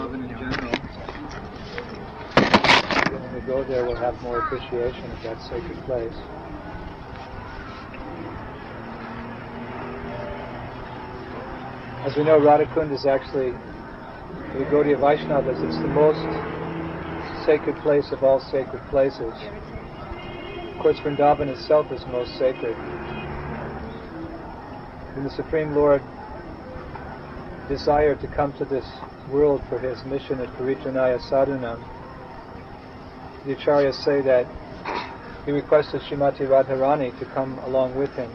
Vrindavan in general. When we go there, we'll have more appreciation of that sacred place. As we know, Radhakund is actually, the Gaudiya Vaishnavas, it's the most sacred place of all sacred places. Of course, Vrindavan itself is most sacred. When the Supreme Lord desired to come to this world for his mission at Parijjanaya Sadhunam, the Acharyas say that he requested Srimati Radharani to come along with him.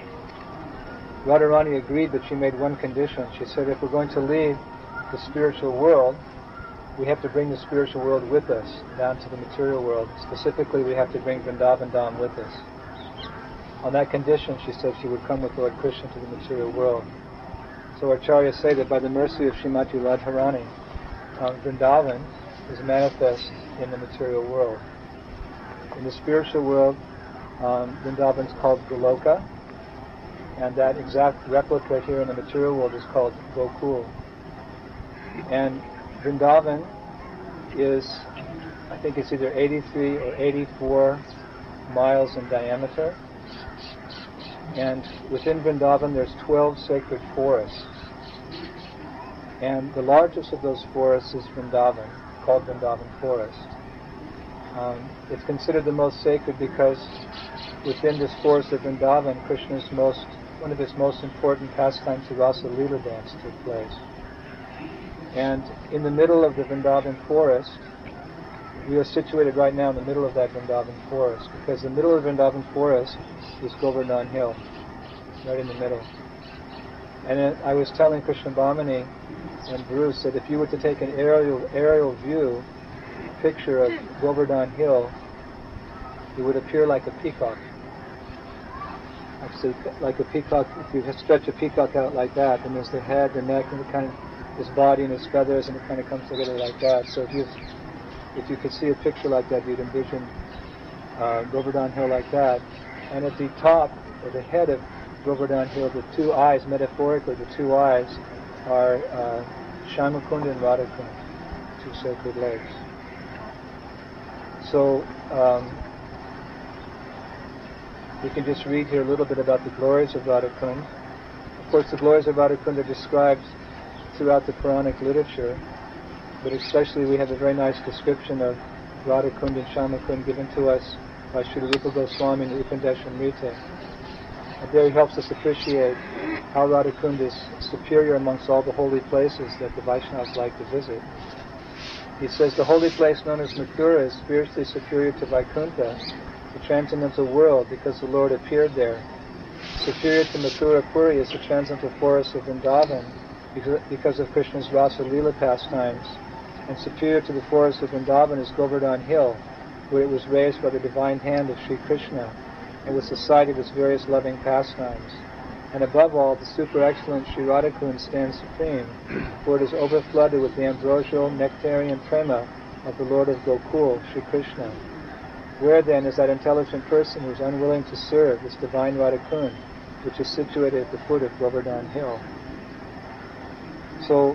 Radharani agreed, but she made one condition. She said, if we're going to leave the spiritual world, we have to bring the spiritual world with us down to the material world. Specifically, we have to bring Vrindavan Dham with us. On that condition, she said she would come with Lord Krishna to the material world. So Acharyas say that by the mercy of Srimati Radharani, Vrindavan is manifest in the material world. In the spiritual world, Vrindavan is called Goloka, and that exact replica here in the material world is called Gokul. And Vrindavan is, I think it's either 83 or 84 miles in diameter. And within Vrindavan there's 12 sacred forests. And the largest of those forests is Vrindavan, called Vrindavan Forest. It's considered the most sacred because within this forest of Vrindavan, one of his most important pastimes, the Rasa Leela dance, took place. And in the middle of the Vrindavan forest, we are situated right now in the middle of that Vrindavan forest, because the middle of Vrindavan forest is Govardhan Hill, right in the middle. And I was telling Krishna Bhamani and Bruce that if you were to take an aerial view, picture of Govardhan Hill, it would appear like a peacock. Actually, like a peacock, if you stretch a peacock out like that, then there's the head, the neck, and his body and his feathers, and it kind of comes together like that. So if you could see a picture like that, you'd envision Govardhan Hill like that. And at the top, or the head of Govardhan Hill, the two eyes, metaphorically, the two eyes are Shyamakund and Radhakund, two sacred lakes. So we can just read here a little bit about the glories of Radhakund. Of course, the glories of Radhakund are described throughout the Puranic literature, but especially we have a very nice description of Radhakund and Shyamakund given to us by Srila Rupa Goswami and Upandesamrita. And there he helps us appreciate how Radhakund is superior amongst all the holy places that the Vaishnavas like to visit. He says the holy place known as Mathura is spiritually superior to Vaikuntha, the transcendental world, because the Lord appeared there. Superior to Mathura Puri is the transcendental forest of Vrindavan, because of Krishna's Rasa Leela pastimes. And superior to the forest of Vrindavan is Govardhan Hill, where it was raised by the divine hand of Sri Krishna, and was the site of his various loving pastimes. And above all, the super excellent Sri Radhakund stands supreme, for it is overflooded with the ambrosial, nectarian prema of the Lord of Gokul, Sri Krishna. Where then is that intelligent person who is unwilling to serve this divine Radhakund, which is situated at the foot of Govardhan Hill? So,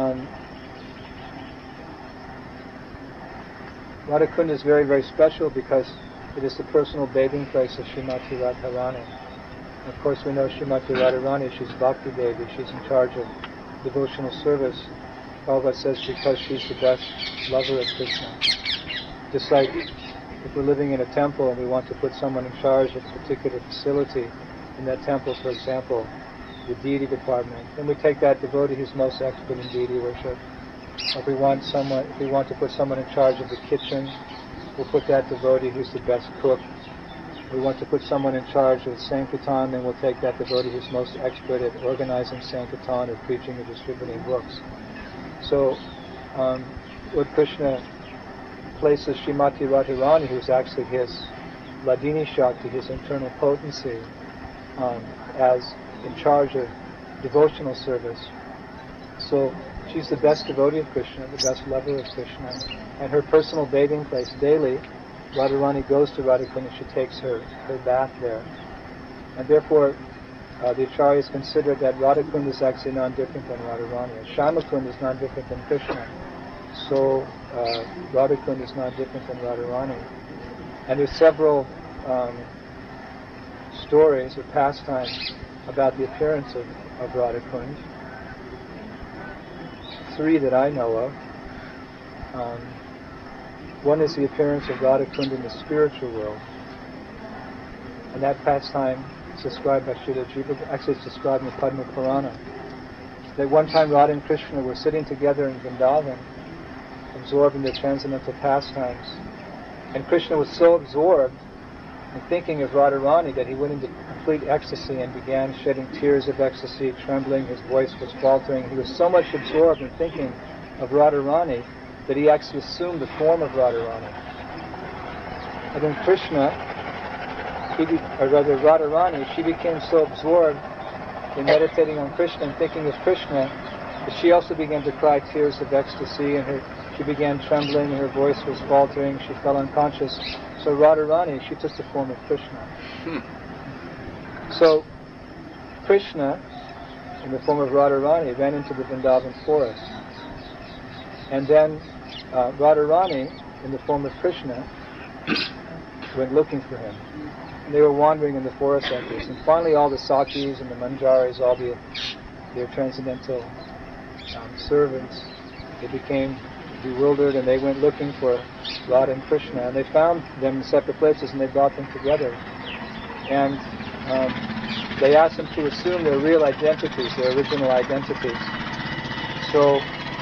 Radhakund is very, very special because it is the personal bathing place of Srimati Radharani. Of course, we know Srimati Radharani, she's Bhakti Devi, she's in charge of devotional service. Prabhupada says because she's the best lover of Krishna. Just like if we're living in a temple and we want to put someone in charge of a particular facility in that temple, for example, the deity department, then we take that devotee who's most expert in deity worship. If we want to put someone in charge of the kitchen, we'll put that devotee who's the best cook. If we want to put someone in charge of Sankirtan, then we'll take that devotee who's most expert at organizing Sankirtan or preaching or distributing books. So, Lord Krishna places Srimati Radharani, who's actually his Ladini Shakti, his internal potency, as in charge of devotional service. So she's the best devotee of Krishna, the best lover of Krishna, and her personal bathing place daily. Radharani goes to Radhakund and she takes her bath there. And therefore, the Acharyas consider that Radhakund is actually non-different than Radharani. Shyamakund is non-different than Krishna. so Radhakund is not different than Radharani. And there's several stories or pastimes about the appearance of Radhakund. 3 that I know of. One is the appearance of Radhakund in the spiritual world. And that pastime is described by Srila Jiva. Actually, it's described in the Padma Purana. That one time Radha and Krishna were sitting together in Vrindavan, absorbed in their transcendental pastimes. And Krishna was so absorbed in thinking of Radharani that he went into complete ecstasy and began shedding tears of ecstasy, trembling, his voice was faltering. He was so much absorbed in thinking of Radharani that he actually assumed the form of Radharani. And then Krishna, Radharani, she became so absorbed in meditating on Krishna and thinking of Krishna that she also began to cry tears of ecstasy, and she began trembling, and her voice was faltering, she fell unconscious. So Radharani, she took the form of Krishna. So Krishna, in the form of Radharani, ran into the Vrindavan forest. And then Radharani, in the form of Krishna, went looking for him. And they were wandering in the forest like this. And finally all the Sakis and the Manjaris, all their transcendental servants, they became bewildered and they went looking for Radha and Krishna. And they found them in separate places and they brought them together. And they asked them to assume their real identities, their original identities. So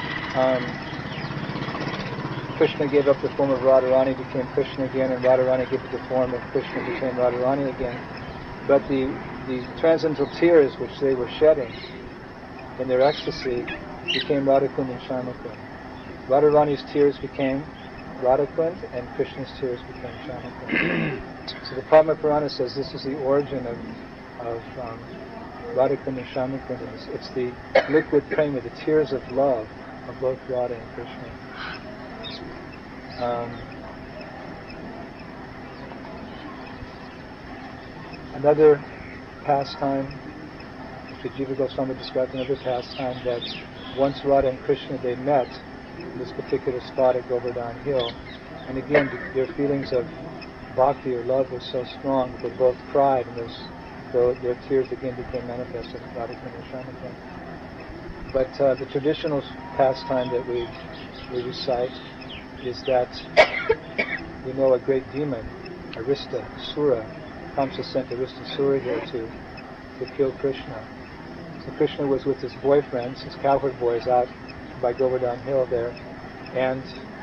Krishna gave up the form of Radharani, became Krishna again, and Radharani gave up the form of Krishna, became Radharani again. But the transcendental tears which they were shedding in their ecstasy became Radhakund and Shyamakund. Radharani's tears became Radhakund, and Krishna's tears became Shyamakund. So the Padma Purana says this is the origin of Radhakund and Shyamakund. It's the liquid prema, the tears of love of both Radha and Krishna. Another pastime, Jiva Goswami described another pastime that once Radha and Krishna, they met in this particular spot at Govardhan Hill, and again their feelings of bhakti or love was so strong that they both cried, and their tears again became manifested in Radhakund and Shyamakund. But the traditional pastime that we recite is that we know a great demon, Aristasura. Kamsa sent Aristasura here to kill Krishna. So Krishna was with his boyfriends, his cowherd boys, out by Govardhan Hill there, and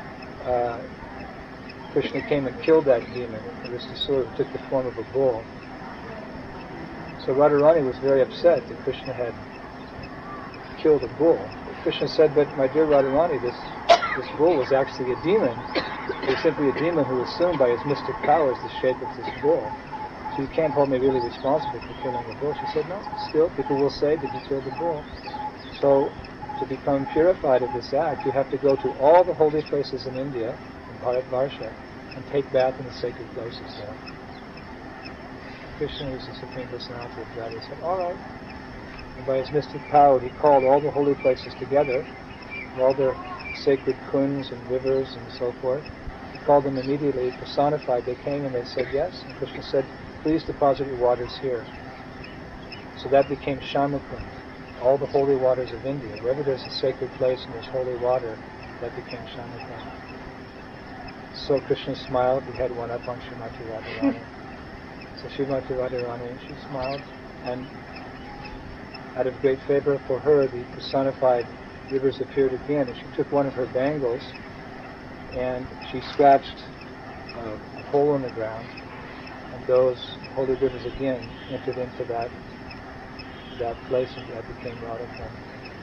Krishna came and killed that demon, Aristasura, who took the form of a bull. So Radharani was very upset that Krishna had killed a bull. Krishna said, but my dear Radharani, this bull was actually a demon. It was simply a demon who assumed by his mystic powers the shape of this bull. So you can't hold me really responsible for killing the bull. She said, no, still people will say, did you kill the bull? So to become purified of this act, you have to go to all the holy places in India, in Bharatvarsha, and take bath in the sacred places there. Krishna, who's the Supreme Personality of God, he said, all right. And by his mystic power, he called all the holy places together, all their sacred kunds and rivers and so forth. He called them immediately, personified. They came and they said yes. And Krishna said, please deposit your waters here. So that became Shyamakund, all the holy waters of India. Wherever there's a sacred place and there's holy water, that became Shyamakund. So Krishna smiled. He had one up on Srimati Radharani. So Srimati Radharani, she smiled, and out of great favor for her, the personified rivers appeared again, and she took one of her bangles and she scratched a hole in the ground, and those holy rivers again entered into that place, and that became Radhakund.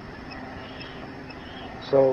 So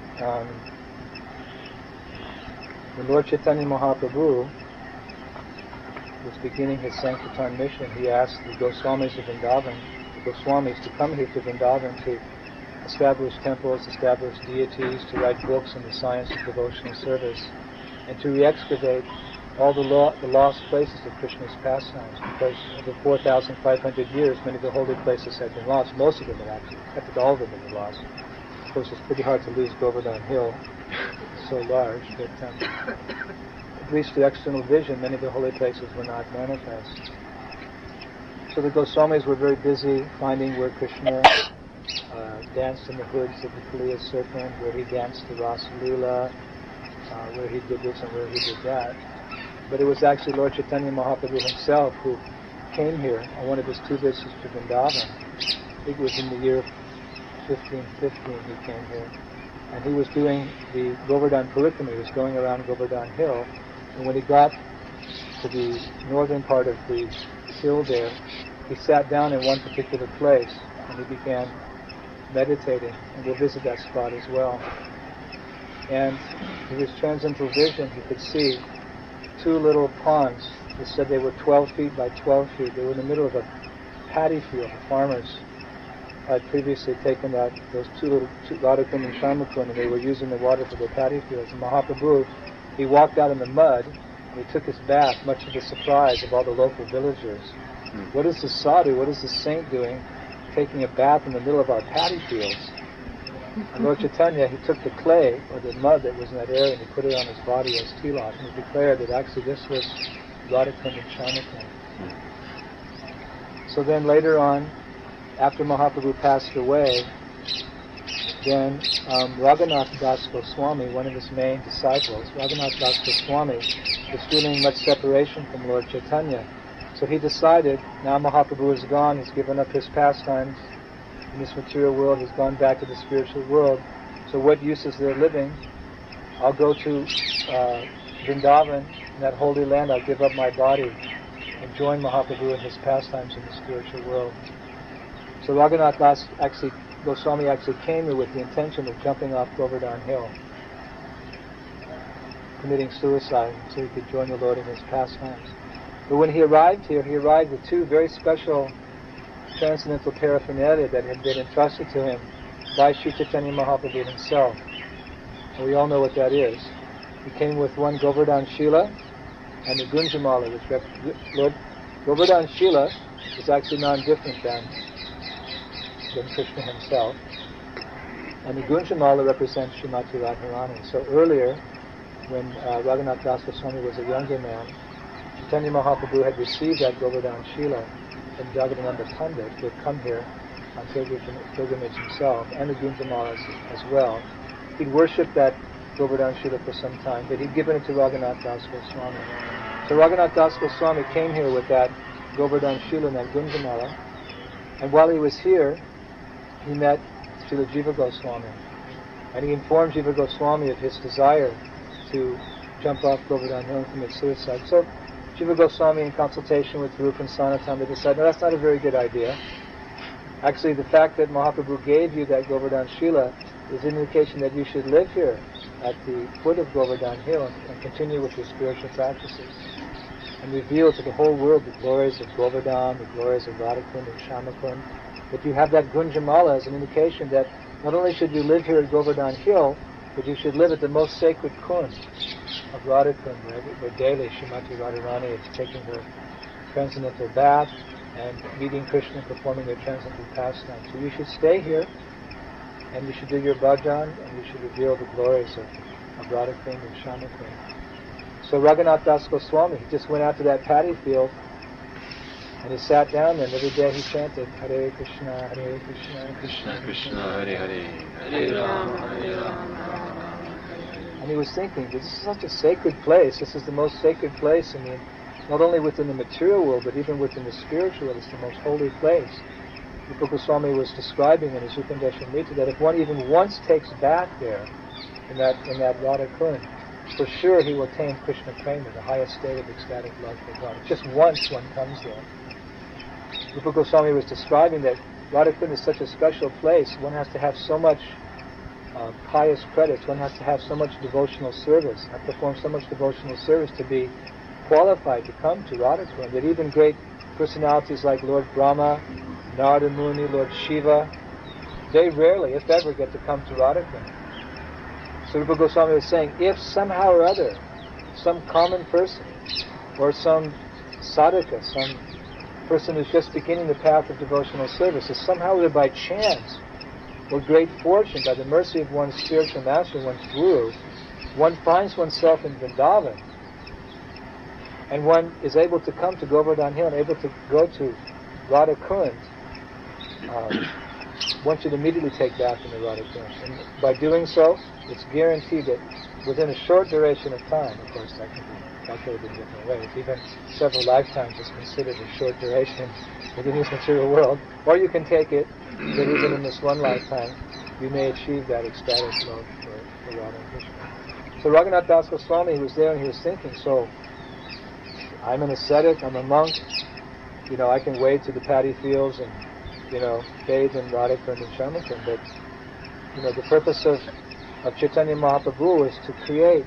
when Lord Chaitanya Mahaprabhu was beginning his Sankirtan mission, he asked the Goswamis of Vrindavan, to come here to Vrindavan to establish temples, establish deities, to write books on the science of devotional service, and to re-excavate all the lost places of Krishna's pastimes, because over 4,500 years, many of the holy places had been lost. Most of them had actually, all of them had been lost. Of course, it's pretty hard to lose Govardhan Hill so large, but at least to external vision, many of the holy places were not manifest. So the Goswamis were very busy finding where Krishna danced in the hoods of the Kaliya serpent, where he danced the Rasa Leela, where he did this and where he did that. But it was actually Lord Chaitanya Mahaprabhu himself who came here on one of his 2 visits to Vrindavan. I think it was in the year 1515 he came here. And he was doing the Govardhan Parikrama. He was going around Govardhan Hill. And when he got to the northern part of the hill there, he sat down in one particular place and he began meditating. And we'll visit that spot as well. And in his transcendental vision, he could see 2 little ponds. He said they were 12 feet by 12 feet. They were in the middle of a paddy field. The farmers had previously taken those 2 little Radhakund and Shyamakund, and they were using the water for their paddy fields. And Mahaprabhu, he walked out in the mud, and he took his bath, much to the surprise of all the local villagers. What is this sadhu, what is this saint doing, taking a bath in the middle of our paddy fields? And Lord Chaitanya, he took the clay, or the mud that was in that area, and he put it on his body as tilak, and he declared that actually this was Radhakund and Shyamakund. So then later on, after Mahaprabhu passed away, then Raghunath Das Goswami, one of his main disciples, Raghunath Das Goswami, was feeling much separation from Lord Chaitanya. So he decided, now Mahaprabhu is gone, he's given up his pastimes in this material world, he's gone back to the spiritual world, so what use is there living? I'll go to Vrindavan, in that holy land, I'll give up my body and join Mahaprabhu in his pastimes in the spiritual world. So Raghunath Das Goswami actually came here with the intention of jumping off Govardhan Hill, committing suicide so he could join the Lord in his pastimes. But when he arrived here, he arrived with 2 very special transcendental paraphernalia that had been entrusted to him by Sri Chaitanya Mahaprabhu himself. And we all know what that is. He came with one Govardhan Shila and the Gunjamala, which Lord Govardhan Shila is actually non-different than Krishna himself. And the Gunjamala represents Srimati Radharani. So earlier, when Raghunath Das Goswami was a younger man, Chaitanya Mahaprabhu had received that Govardhan Shila from Jagadananda Pandit, who had come here on pilgrimage himself, and the Gunjamalas as well. He'd worshipped that Govardhan Shila for some time, but he'd given it to Raghunath Das Goswami. So Raghunath Das Goswami came here with that Govardhan Shila and that Gunjamala, and while he was here, he met Srila Jiva Goswami, and he informed Jiva Goswami of his desire to jump off Govardhan Hill and commit suicide. So Jiva Goswami, in consultation with Rupa and Sanatana, they decided, no, that's not a very good idea. Actually, the fact that Mahaprabhu gave you that Govardhan Shila is an indication that you should live here at the foot of Govardhan Hill and continue with your spiritual practices and reveal to the whole world the glories of Govardhan, the glories of Radhakund and Shyamakund. But you have that Gunjamala as an indication that not only should you live here at Govardhan Hill, but you should live at the most sacred Kund of Radhakund, where daily Srimati Radharani is taking her transcendental bath and meeting Krishna and performing their transcendental pastimes. So you should stay here, and you should do your bhajan, and you should reveal the glories of Radhakund and Shyamakund. So Raghunath Das Goswami, he just went out to that paddy field, and he sat down there, and every day he chanted, Hare Krishna, Hare Krishna, Krishna Krishna, Hare Hare, Hare Rama, Hare Rama. And he was thinking, this is such a sacred place. This is the most sacred place. I mean, not only within the material world, but even within the spiritual world. It's the most holy place. Rupa Goswami was describing in his Upandesamrita that if one even once takes back there, in that Radhakund, for sure he will attain Krishna Prema, the highest state of ecstatic love for God. Just once one comes there. Rupa Goswami was describing that Radhakund is such a special place. One has to have so much pious credits. One has to have so much devotional service, have performed so much devotional service to be qualified to come to Radhakund. That even great personalities like Lord Brahma, Narada Muni, Lord Shiva, they rarely, if ever, get to come to Radhakund. So Rupa Goswami was saying, if somehow or other, some common person, or some sadhaka, some person who's just beginning the path of devotional service, if somehow or by chance or great fortune, by the mercy of one's spiritual master, one's guru, one finds oneself in Vrindavan, and one is able to come to Govardhan Hill and able to go to Radha Kund, one should immediately take bath in the Radha Kund. And by doing so, it's guaranteed that within a short duration of time, of course that can be calculated in different ways, even several lifetimes is considered a short duration within this material world, or you can take it that even in this one lifetime you may achieve that ecstatic love for Radha and Krishna. So Raghunath Das Goswami, he was there and he was thinking, so I'm an ascetic, I'm a monk, I can wade to the paddy fields and, bathe in Radha Kund and Shamakund, but, the purpose of Chaitanya Mahaprabhu is to create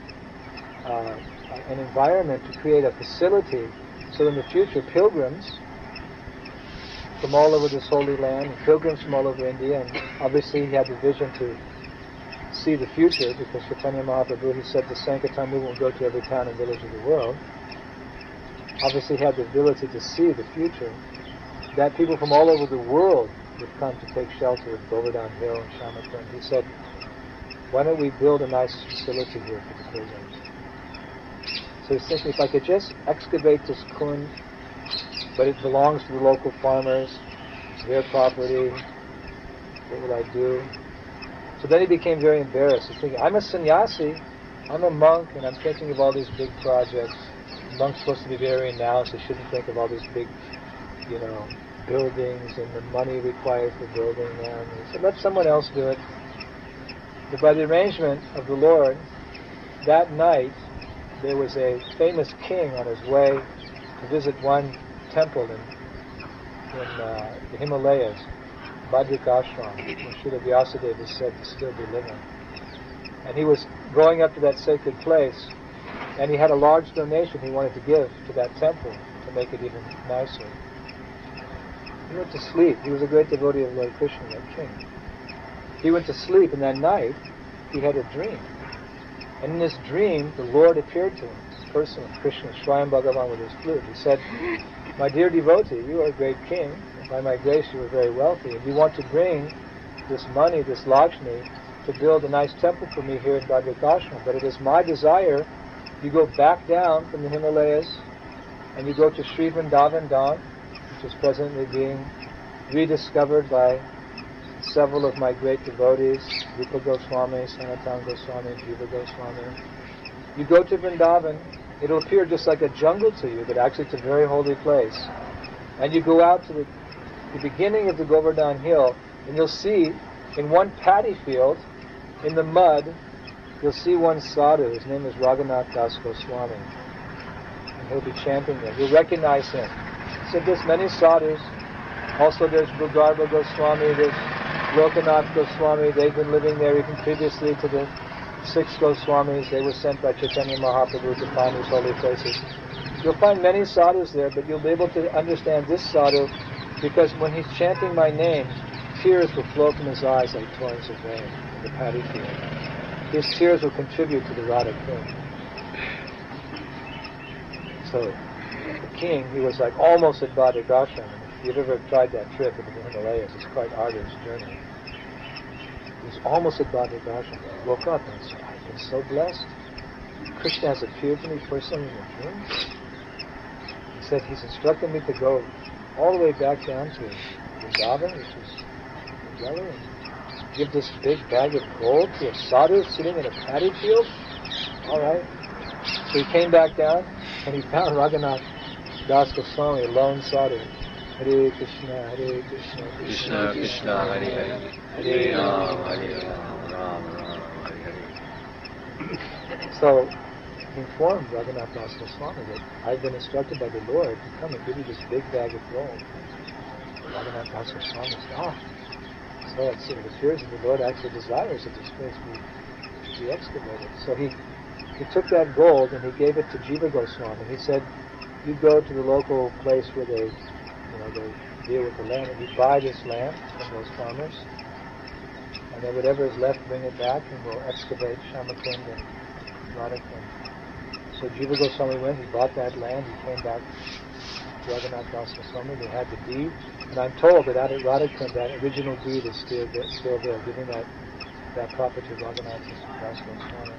an environment, to create a facility, so in the future pilgrims from all over this holy land, and pilgrims from all over India, and obviously he had the vision to see the future, because Chaitanya Mahaprabhu, he said the Sankirtan movement will go to every town and village of the world. Obviously he had the ability to see the future, that people from all over the world would come to take shelter at Govardhan Hill and Shamakund. He said, why don't we build a nice facility here for the pilgrims? So he's thinking, if I could just excavate this kund, but it belongs to the local farmers, it's their property, what will I do? So then he became very embarrassed. He's thinking, I'm a sannyasi, I'm a monk, and I'm thinking of all these big projects. The monk's supposed to be very renounced, he shouldn't think of all these big, buildings and the money required for building them. He said, let someone else do it. But by the arrangement of the Lord, that night there was a famous king on his way to visit one temple in the Himalayas, Badrik Ashram, where Srila Vyasadeva is said to still be living. And he was going up to that sacred place, and he had a large donation he wanted to give to that temple to make it even nicer. He went to sleep. He was a great devotee of Lord Krishna, that king. He went to sleep, and that night he had a dream. And in this dream, the Lord appeared to him, this person, Krishna, Swayam Bhagavan with his flute. He said, my dear devotee, you are a great king, and by my grace you are very wealthy, and you want to bring this money, this Lakshmi, to build a nice temple for me here in Badrik Ashram. But it is my desire you go back down from the Himalayas, and you go to Sri Vrindavan Dham, which is presently being rediscovered by several of my great devotees, Rupa Goswami, Sanatana Goswami, Jiva Goswami. You go to Vrindavan, it'll appear just like a jungle to you, but actually it's a very holy place. And you go out to the beginning of the Govardhan Hill, and you'll see in one paddy field, in the mud, you'll see one sadhu. His name is Raghunath Das Goswami. And he'll be chanting there. You'll recognize him. So there's many sadhus. Also there's Bhugarbha Goswami, there's Lokanath Goswami. They've been living there even previously to the 6 Goswamis. They were sent by Chaitanya Mahaprabhu to find these holy places. You'll find many sadhus there, but you'll be able to understand this sadhu because when he's chanting my name, tears will flow from his eyes like torrents of rain in the paddy field. His tears will contribute to the Radha Kund. So the king, he was like almost at Badrik Ashram. If you've ever tried that trip into the Himalayas, it's quite arduous journey. He was almost at Badrik Ashram. He woke up and said, I've been so blessed. Krishna has appeared to me personally in a dream. He said he's instructed me to go all the way back down to Vrindavan, which is Delhi, and give this big bag of gold to a sadhu sitting in a paddy field. All right. So he came back down and he found Raghunath Das Goswami, a lone sadhu. Hare Krishna, Hare Krishna, Krishna Krishna, Hare Hare, Hare Rama, Hare Rama, Rama Rama, Hare Hare. So he informed Raghunath Das Goswami that I've been instructed by the Lord to come and give you this big bag of gold. Raghunath Das Goswami said, so it appears that the Lord actually desires that this place be excavated. So he took that gold and he gave it to Jiva Goswami. He said, you go to the local place where they deal with the land, and you buy this land from those farmers, and then whatever is left, bring it back, and we'll excavate Shamakund and Radha Kund. So Jiva Goswami went, he bought that land, he came back Raghunath Das Goswami. They had the deed, and I'm told that out at Radhakund, that original deed is still there, giving that property to Raghunath Das Goswami.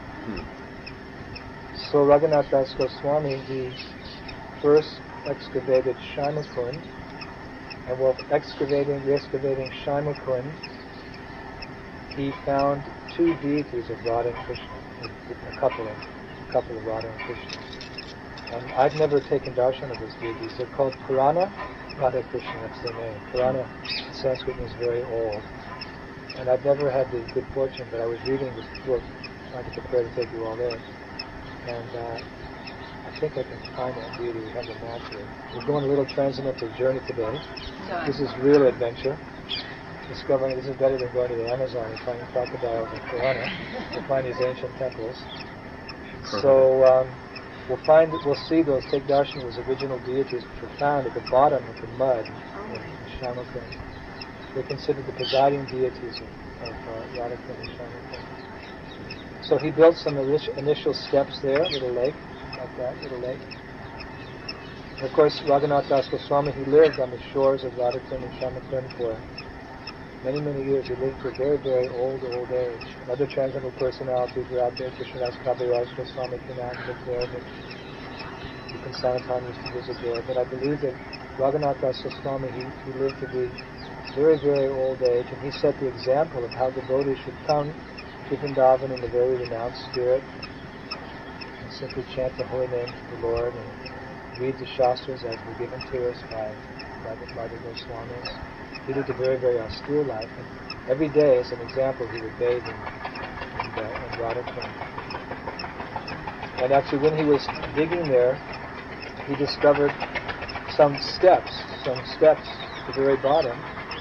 So Raghunath Das Goswami, he first excavated Shaimakund, and while re-excavating Shaimakund, he found two deities of Radha and Krishna, a couple of Radha and Krishna. And I've never taken darshan of those deities. They're called Purana Radha Krishna, that's their name. Purana in Sanskrit is very old. And I've never had the good fortune, but I was reading this book, trying to prepare to take you all there. And I think I can find that deity. We have the map here. We're going a little transcendental journey today. This is real adventure. Discovering this is better than going to the Amazon and finding crocodiles and piranha. We'll find these ancient temples. So we'll see those, take darshan of those original deities which were found at the bottom of the mud in Shaimakund. They're considered the presiding deities of Radhakund and Shaimakund. So he built some initial steps there, little lake, like that, little lake. And of course, Raghunath Das Goswami, he lived on the shores of Radhakund and Shaimakund for many, many years. He lived to a very, very old age. And other transcendental personalities were out there. Krishnadas Kaviraj Goswami came out and lived there. But Deepan Sanatana used to visit there. But I believe that Raghunath Das Goswami, he lived to be very, very old age, and he set the example of how devotees should come to Vrindavan in a very renounced spirit and simply chant the holy name of the Lord and read the Shastras as were given to us by the Goswamis. He lived a very, very austere life, and every day, as an example, he would bathe in Radhakund. And actually, when he was digging there, he discovered some steps at the very bottom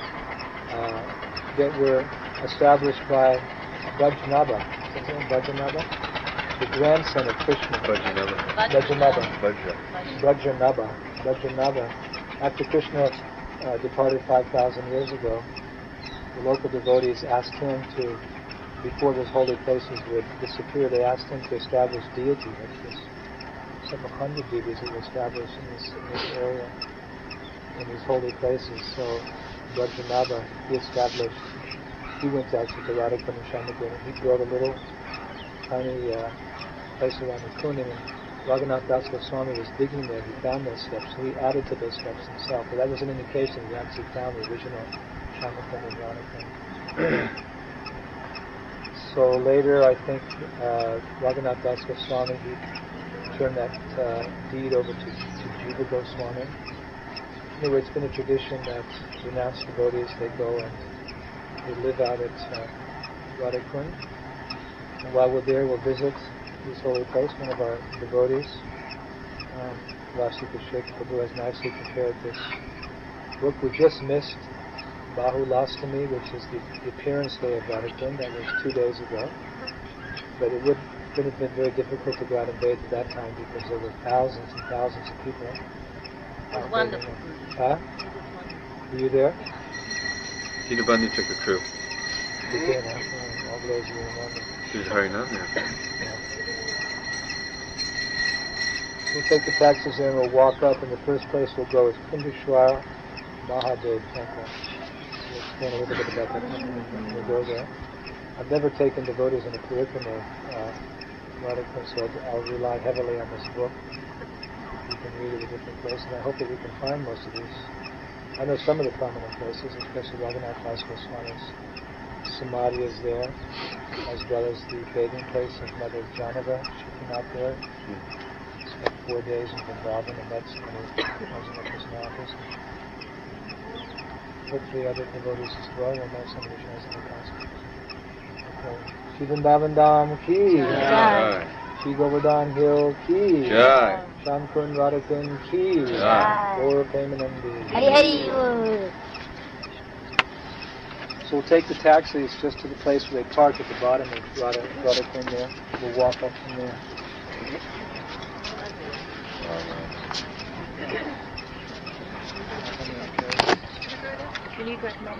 that were established by Vajjanabha. Is his name Vajjanabha? The grandson of Krishna. Vajjanabha. After Krishna departed 5,000 years ago, the local devotees asked him to, before those holy places would disappear, they asked him to establish deity. There's several hundred deities that were established in this area, in these holy places. So Vajjanabha, he went actually to Radhakund and Shaimakund, and he built a little tiny place around the Kund, and Raghunath Das Goswami was digging there. He found those steps, so he added to those steps himself. But that was an indication he actually found the original Shaimakund and Radhakund. So later, I think Raghunath Das Goswami, he turned that deed over to Jiva Goswami. Anyway, it's been a tradition that renounced devotees, they go and they live out at Radhakund. And while we're there, we'll visit this holy place. One of our devotees, Rasika Sheikh Prabhu, has nicely prepared this book. We just missed Bahulastami, which is the appearance day of Radhakund. That was 2 days ago. But it would have been very difficult to go out and bathe at that time because there were thousands and thousands of people. It was wonderful. Huh? Were you there? Dinabandhu took a crew. You did, huh? All those you remember. She was hurrying on there. Yeah. We'll take the taxis there and we'll walk up, and the first place we'll go is Pindeshwar Mahadev Temple. We'll explain a little bit about that temple when we go there. I've never taken devotees in a parikrama of Radhakund, so I'll rely heavily on this book. You can read it at different places, and I hope that we can find most of these. I know some of the prominent places, especially Raghunath Das Goswami's Samadhi is there, as well as the bathing place of Mother Janava. She came out there, spent 4 days in Vrindavan, and that's one of the personalities. Hopefully other devotees as well will know some of the transcendental concepts. Okay. Shri Vrindavan Dham ki Jai. Shri Govardhan Hill ki Jai. Shamkund Radhakund ki Jai. Gaur Premanandi. Hari Hari. So we'll take the taxis just to the place where they park at the bottom of Radhakund there. We'll walk up from there. You need to recommend.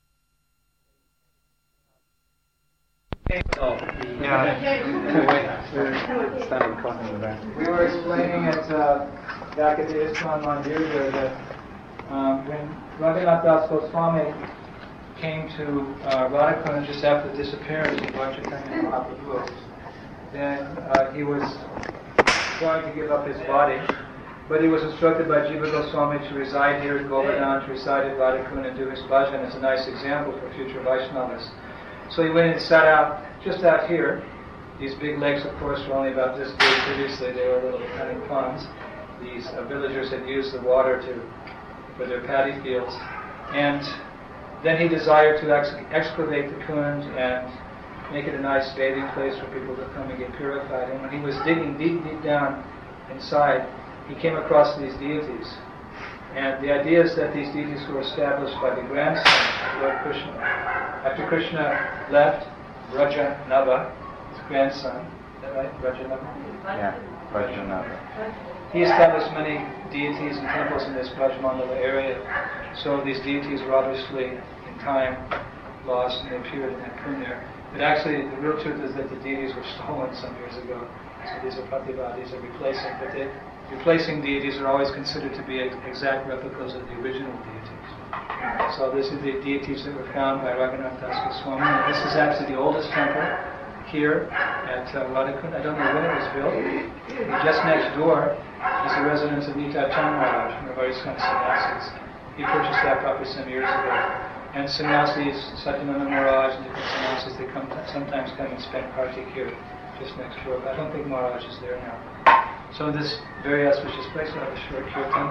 Yeah. Standing caught in the back. We were explaining at back at the ISKCON Mandir there that when Raghunath Das Goswami came to Radhakund just after the disappearance of Lord Chaitanya Mahaprabhu, then he was going to give up his body, but he was instructed by Jiva Goswami to reside here at Govardhan, to reside at Radhakund and do his bhajan as a nice example for future Vaishnavas. So he went and sat out, just out here. These big lakes, of course, were only about this big previously. They were little tiny ponds. These villagers had used the water for their paddy fields. And then he desired to excavate the kund and make it a nice bathing place for people to come and get purified. And when he was digging deep, deep down inside, he came across these deities. And the idea is that these deities were established by the grandson of Lord Krishna. After Krishna left, Raja Nava, his grandson, is that right? Raja Nava? Yeah, Vajranava. He established many deities and temples in this Brajmandala area. So these deities were obviously, in time, lost and they appeared in that kund there. But actually, the real truth is that the deities were stolen some years ago. So these are Pratyabha, these are replacing. But the replacing deities are always considered to be exact replicas of the original deities. So this is the deities that were found by Raghunath Das Goswami. And this is actually the oldest temple here at Radhakund. I don't know when it was built. Just next door is the residence of Nita Chand Maharaj, one of our ISKCON sannyasis. He purchased that property some years ago. And sannyasis, Satyananda Maharaj and different sannyasis, they sometimes come and spend Kartik here, just next door. But I don't think Maharaj is there now. So this very auspicious place will have a short kirtan.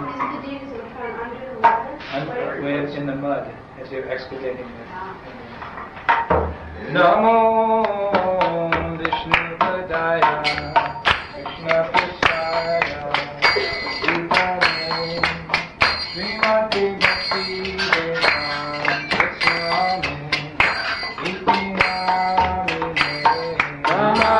In the mud, as they're excavating it. Namo Vishnu Padaya Krishna Prasaya Sridhare Srimati Bhakti Vedanta Swami Iti Namine Namo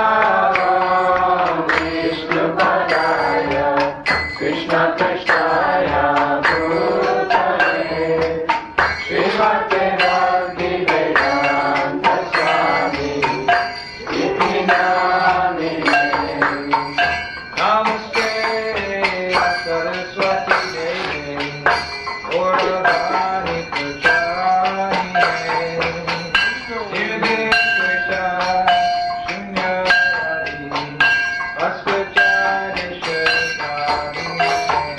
Vishnu Padaya Krishna Prasaya Bhutale Srimati Bhakti Vedanta Swami Iti Namine Namaste Saraswati Devi Gauravani Pracharine Nirvishesha Shunyavadi Vaskachari Shadharine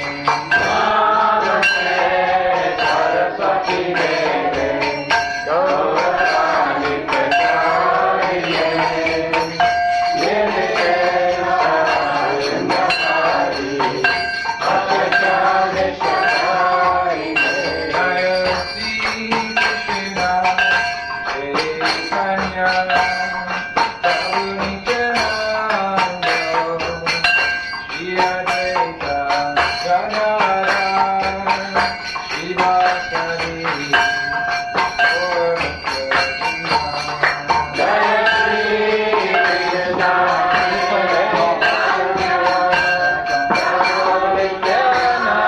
Namaste Saraswati Devi Gauravani Pracharine Nirvishesha Shunyavadi Vaskachari Shadharine Jaya Sri Krishna Chaitanya Prabhu Nityananda Shri Advaita Gadadhara Srivasadi Gaura Jaya Sri Krishna Chaitanya Prabhu Nityananda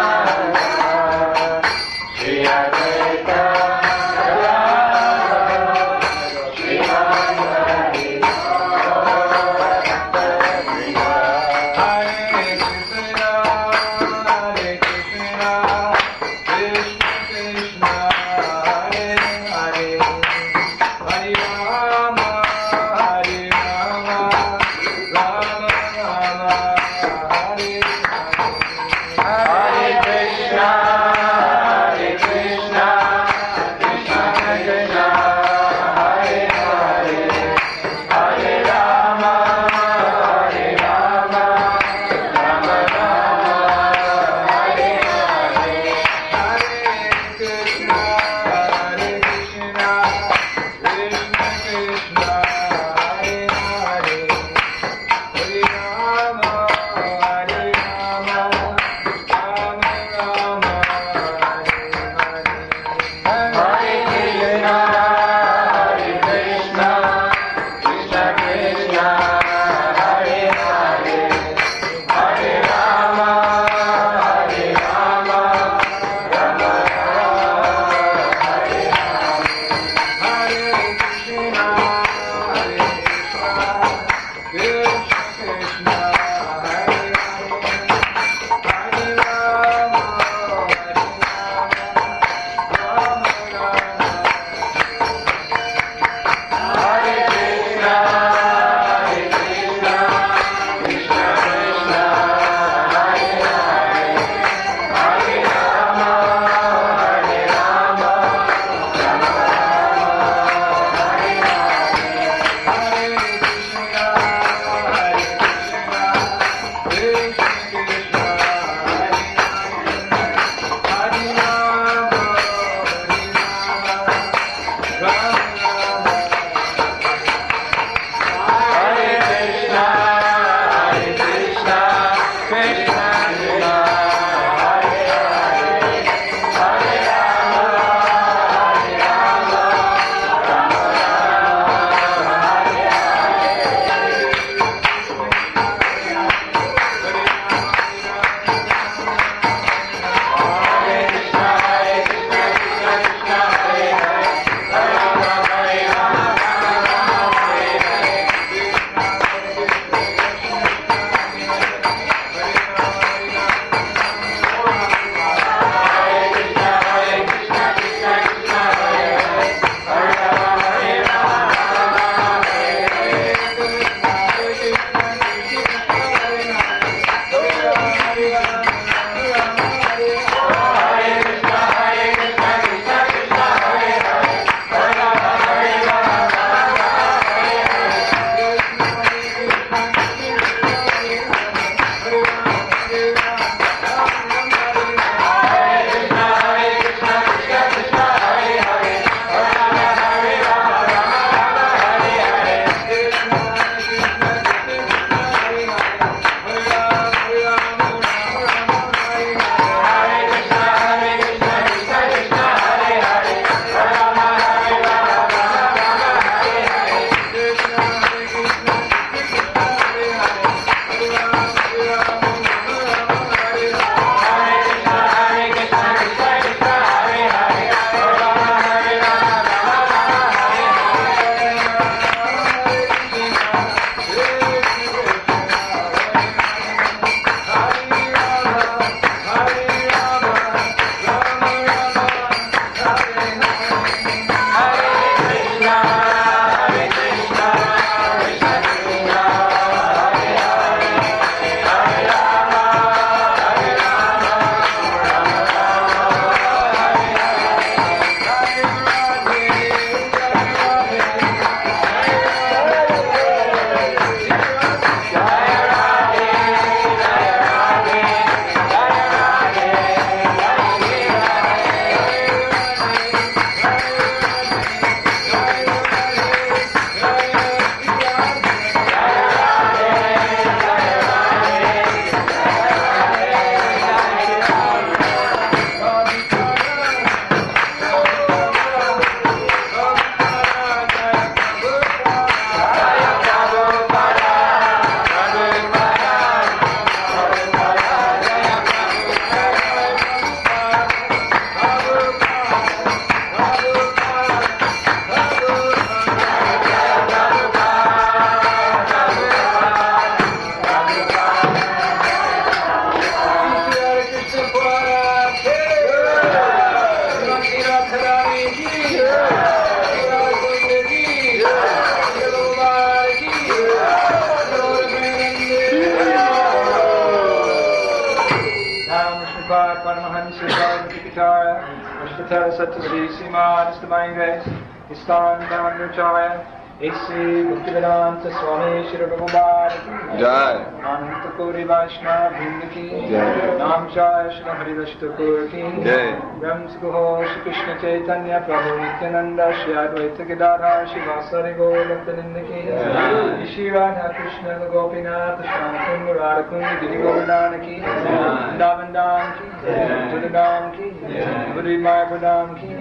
Isi Bhaktivedanta Swami Shri Prabhupada ki Jai. Ananta Kori Vaishnava Vrinda ki Jai. Namchaya Shri Haridas Thakur ki Jai. Brahms Guho Shri Krishna Chaitanya Prabhu Nityananda Shri Advaita Gadadhar Shri Vasari Gauratananda ki Jai. Shri Radha Krishna Gopinath Shyamakund Radhakund Giri Govardhana ki Vrindavan ki Judadam ki Budi Mayapradam ki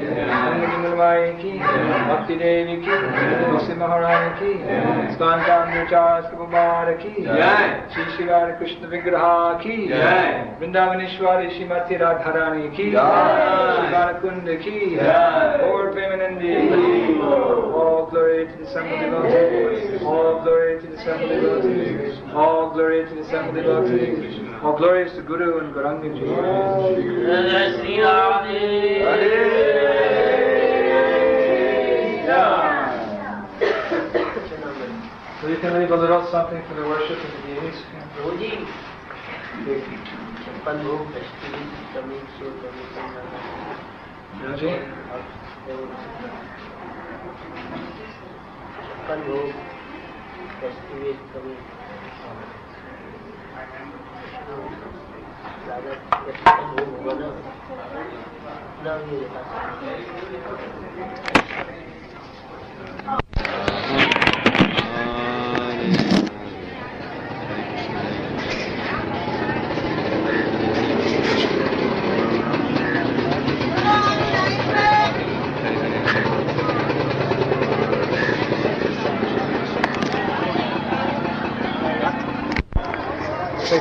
Nandini ki Bhakti Devi ki Tulsi Maharani ki Skandam Chas Prabhupada ki Shri Shri Radha Krishna Vigraha ki Vrindavaneshwari Shrimati Radharani ki Shri Radhakund ki Lord Premanandi. All glory to the Son of Devotees. All glory to the Son of Devotees. All glory to the Son of Devotees. All glory is to Guru and Gauranga Ji. Sri Radhe. So you can leave a little something for the worship of the deities. Roji. Pandu, Kashmiri, Tamil, Yoji? Pandu, Kashmiri, Tamil.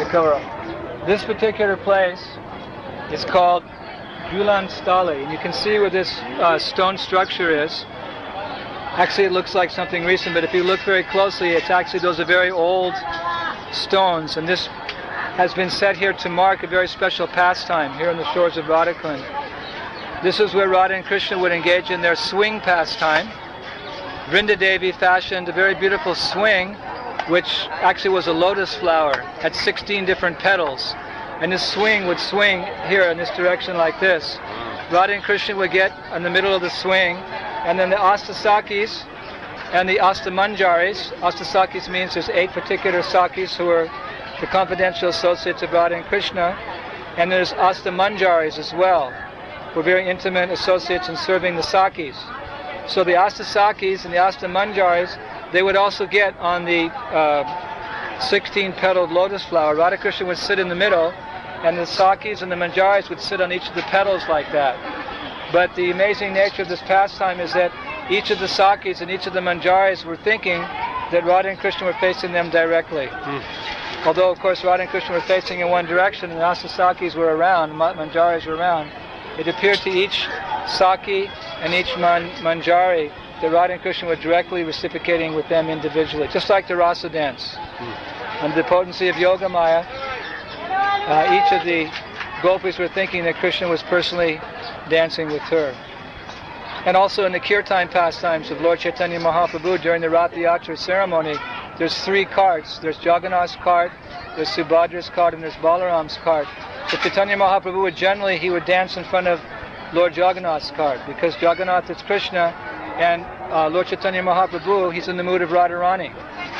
cover up. This particular place is called Gulan Stali, and you can see where this stone structure is. Actually, it looks like something recent, but if you look very closely, it's actually, those are very old stones, and this has been set here to mark a very special pastime here on the shores of Radhakund. This is where Radha and Krishna would engage in their swing pastime. Vrinda Devi fashioned a very beautiful swing, which actually was a lotus flower, had 16 different petals. And this swing would swing here in this direction like this. Radha and Krishna would get in the middle of the swing, and then the Astasakis and the Astamanjaris. Astasakis means there's 8 particular Sakis who are the confidential associates of Radha and Krishna, and there's Astamanjaris as well, who are very intimate associates in serving the Sakis. So the Astasakis and the Astamanjaris, they would also get on the 16-petaled lotus flower. Radha Krishna would sit in the middle, and the Sakis and the Manjaris would sit on each of the petals like that. But the amazing nature of this pastime is that each of the Sakis and each of the Manjaris were thinking that Radha and Krishna were facing them directly. Although, of course, Radha and Krishna were facing in one direction, and the Astasakis were around, Manjaris were around, it appeared to each Saki and each Manjari that Radha and Krishna were directly reciprocating with them individually, just like the rasa dance. Under the potency of Yoga Maya, each of the gopis were thinking that Krishna was personally dancing with her. And also in the kirtan pastimes of Lord Chaitanya Mahaprabhu during the Rath Yatra ceremony, there's 3 carts. There's Jagannath's cart, there's Subhadra's cart, and there's Balaram's cart. But Chaitanya Mahaprabhu would generally, he would dance in front of Lord Jagannath's cart, because Jagannath is Krishna, and Lord Chaitanya Mahaprabhu, he's in the mood of Radharani.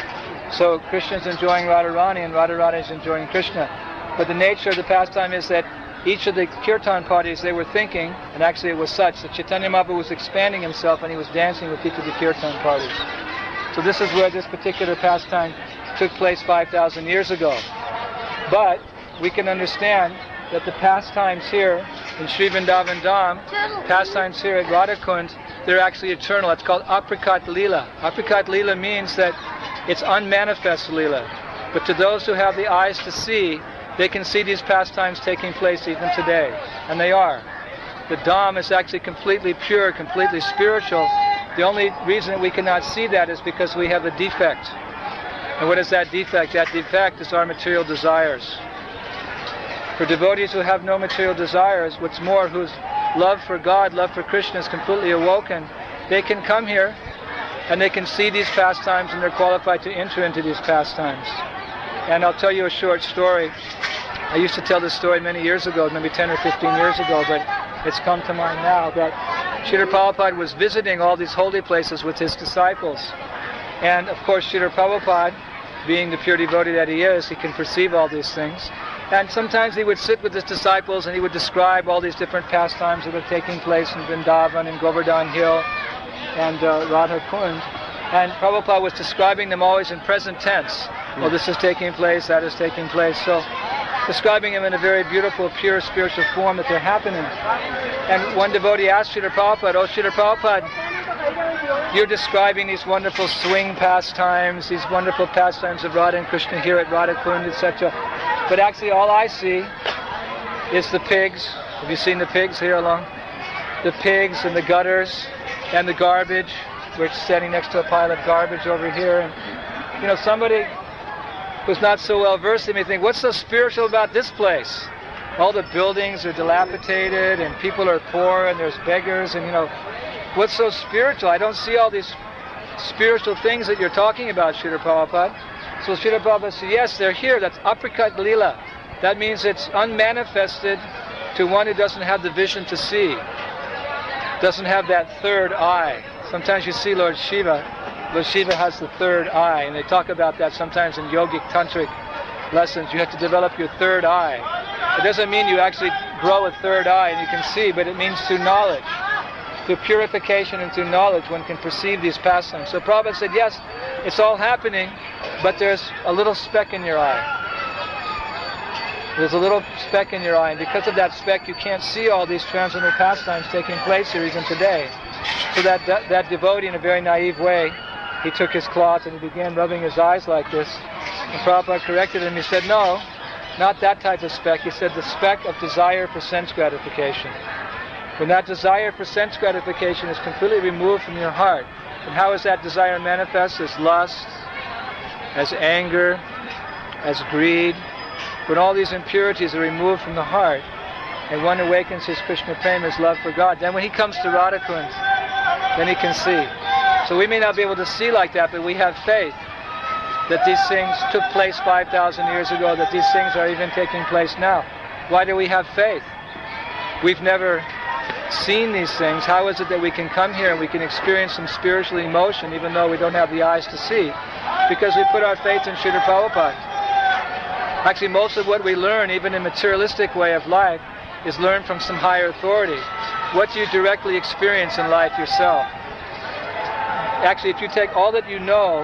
So Krishna's enjoying Radharani, and Radharani is enjoying Krishna. But the nature of the pastime is that each of the kirtan parties, they were thinking, and actually it was such, that Chaitanya Mahaprabhu was expanding himself and he was dancing with each of the kirtan parties. So this is where this particular pastime took place 5,000 years ago. But we can understand that the pastimes here in Sri Vrindavan Dham, pastimes here at Radhakund, they're actually eternal. It's called Aprakat Leela. Aprakat Leela means that it's unmanifest Leela. But to those who have the eyes to see, they can see these pastimes taking place even today. And they are. The Dham is actually completely pure, completely spiritual. The only reason that we cannot see that is because we have a defect. And what is that defect? That defect is our material desires. For devotees who have no material desires, what's more, whose love for God, love for Krishna is completely awoken, they can come here and they can see these pastimes, and they're qualified to enter into these pastimes. And I'll tell you a short story. I used to tell this story many years ago, maybe 10 or 15 years ago, but it's come to mind now, that Srila Prabhupada was visiting all these holy places with his disciples. And of course, Srila Prabhupada, being the pure devotee that he is, he can perceive all these things. And sometimes he would sit with his disciples and he would describe all these different pastimes that are taking place in Vrindavan and Govardhan Hill and Radhakund. And Prabhupada was describing them always in present tense. Well, this is taking place, that is taking place. So, describing them in a very beautiful, pure spiritual form that they're happening. And one devotee asked Srila Prabhupada, "Oh, Srila Prabhupada, you're describing these wonderful swing pastimes, these wonderful pastimes of Radha and Krishna here at Radhakund, etc. But actually all I see is the pigs." Have you seen the pigs here along? The pigs and the gutters and the garbage. We're standing next to a pile of garbage over here. And, you know, somebody who's not so well versed in me think, what's so spiritual about this place? All the buildings are dilapidated and people are poor and there's beggars, and, you know, what's so spiritual? I don't see all these spiritual things that you're talking about, Srila Prabhupada. So Srila Prabhupada said, yes, they're here. That's Aprakat Leela. That means it's unmanifested to one who doesn't have the vision to see, doesn't have that third eye. Sometimes you see Lord Shiva. Lord Shiva has the third eye, and they talk about that sometimes in yogic tantric lessons. You have to develop your third eye. It doesn't mean you actually grow a third eye and you can see, but it means through knowledge. Through purification and through knowledge, one can perceive these pastimes. So Prabhupada said, yes, it's all happening, but there's a little speck in your eye. There's a little speck in your eye, and because of that speck, you can't see all these transcendental pastimes taking place here even today. So that devotee, in a very naive way, he took his cloth and he began rubbing his eyes like this. And Prabhupada corrected him. He said, no, not that type of speck. He said the speck of desire for sense gratification. When that desire for sense gratification is completely removed from your heart, and how is that desire manifest? As lust, as anger, as greed. When all these impurities are removed from the heart, and one awakens his Krishna prema, his love for God, then when he comes to Radhakund, then he can see. So we may not be able to see like that, but we have faith that these things took place 5,000 years ago, that these things are even taking place now. Why do we have faith? We've never seen these things. How is it that we can come here and we can experience some spiritual emotion even though we don't have the eyes to see? Because we put our faith in Srila Prabhupada. Actually, most of what we learn, even in materialistic way of life, is learned from some higher authority. What you directly experience in life yourself. Actually, if you take all that you know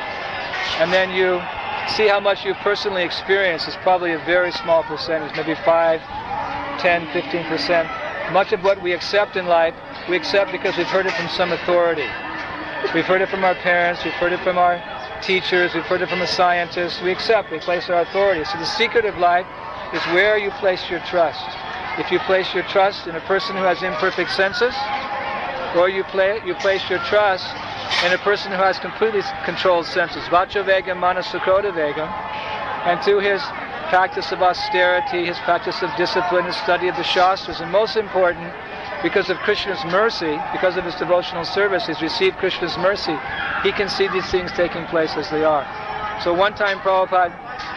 and then you see how much you personally experience, it's probably a very small percentage, maybe 5, 10, 15%. Much of what we accept in life, we accept because we've heard it from some authority. We've heard it from our parents, we've heard it from our teachers, we've heard it from a scientist. We accept, we place our authority. So the secret of life is where you place your trust. If you place your trust in a person who has imperfect senses, or you place your trust in a person who has completely controlled senses, Vacha Vegam, Manasukroda Vegam, and through his practice of austerity, his practice of discipline, his study of the Shastras, and most important, because of Krishna's mercy, because of his devotional service, he's received Krishna's mercy, he can see these things taking place as they are. So one time Prabhupada,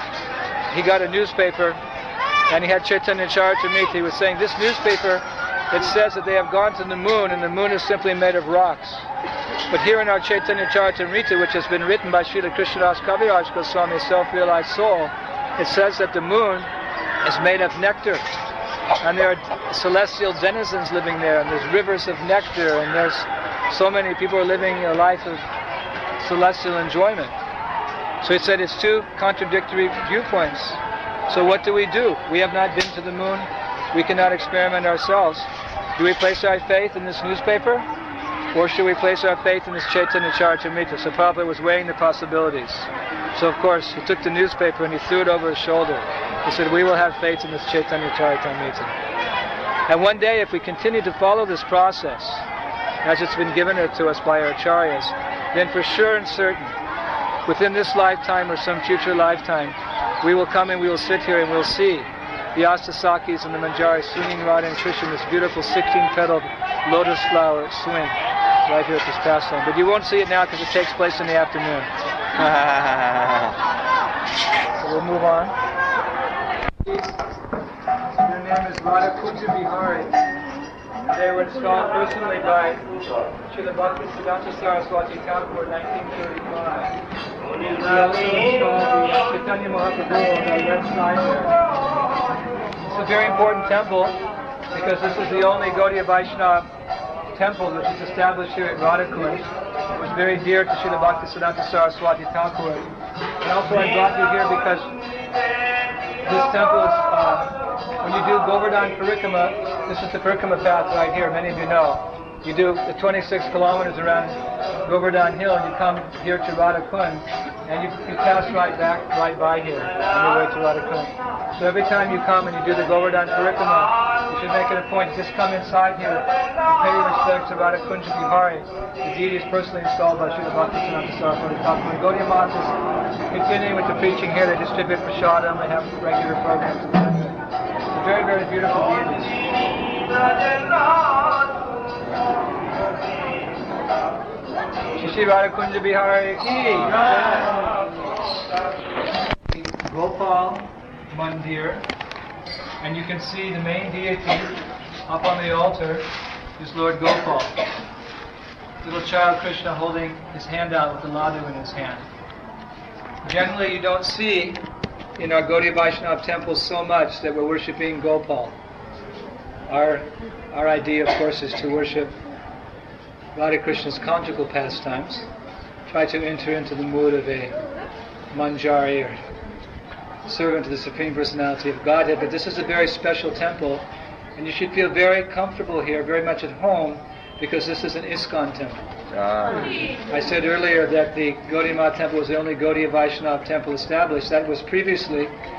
he got a newspaper, and he had Chaitanya Charitamrita. He was saying, this newspaper, it says that they have gone to the moon, and the moon is simply made of rocks. But here in our Chaitanya Charitamrita, which has been written by Srila Krishnadas Kaviraj Goswami, self-realized soul, it says that the moon is made of nectar. And there are celestial denizens living there, and there's rivers of nectar, and there's so many people are living a life of celestial enjoyment. So he said it's two contradictory viewpoints. So what do? We have not been to the moon. We cannot experiment ourselves. Do we place our faith in this newspaper? Or should we place our faith in this Chaitanya Charitamrita? So Prabhupada was weighing the possibilities. So of course, he took the newspaper and he threw it over his shoulder. He said, we will have faith in this Chaitanya Charitamrita. And one day, if we continue to follow this process, as it's been given to us by our acharyas, then for sure and certain, within this lifetime or some future lifetime, we will come and we will sit here and we'll see the Astasakis and the Manjari swinging Radha and Krishna in this beautiful 16-petaled lotus flower swing right here at this pastime. But you won't see it now because it takes place in the afternoon. So we'll move on. Their name is Radha Kunja Vihari. They were installed personally by Srila Bhaktisiddhanta Saraswati Thakur in 1935. He also installed the Chaitanya Mahaprabhu on the left side there. It's a very important temple because this is the only Gaudiya Vaishnava temple that is established here at Radhakund. It was very dear to Srila Bhaktisiddhanta Saraswati Thakur. And also I brought you here because this temple is, when you do Govardhan Parikrama, this is the Parikrama path right here, many of you know. You do the 26 kilometers around Govardhan Hill and you come here to Radhakund and you pass right by here on your way to Radhakund. So every time you come and you do the Govardhan Parikrama, you should make it a point to just come inside here and pay your respects to Radha Kunja Vihari. The deity is personally installed by Srila Bhaktisiddhanta Saraswati Thakur. When Gaudiya Math is continuing with the preaching here, they distribute prasadam, they have regular programs, etc. It's a very, very beautiful deity. Shri Radha Kunja Vihari ki Gopal Mandir, and you can see the main deity up on the altar is Lord Gopal. Little child Krishna holding his hand out with the laddu in his hand. Generally you don't see in our Gaudiya Vaishnava temples so much that we're worshipping Gopal. Our idea, of course, is to worship Radha Krishna's conjugal pastimes. Try to enter into the mood of a manjari or servant to the Supreme Personality of Godhead. But this is a very special temple, and you should feel very comfortable here, very much at home, because this is an ISKCON temple. I said earlier that the Gaudiya Math temple was the only Gaudiya Vaishnava temple established. That was previously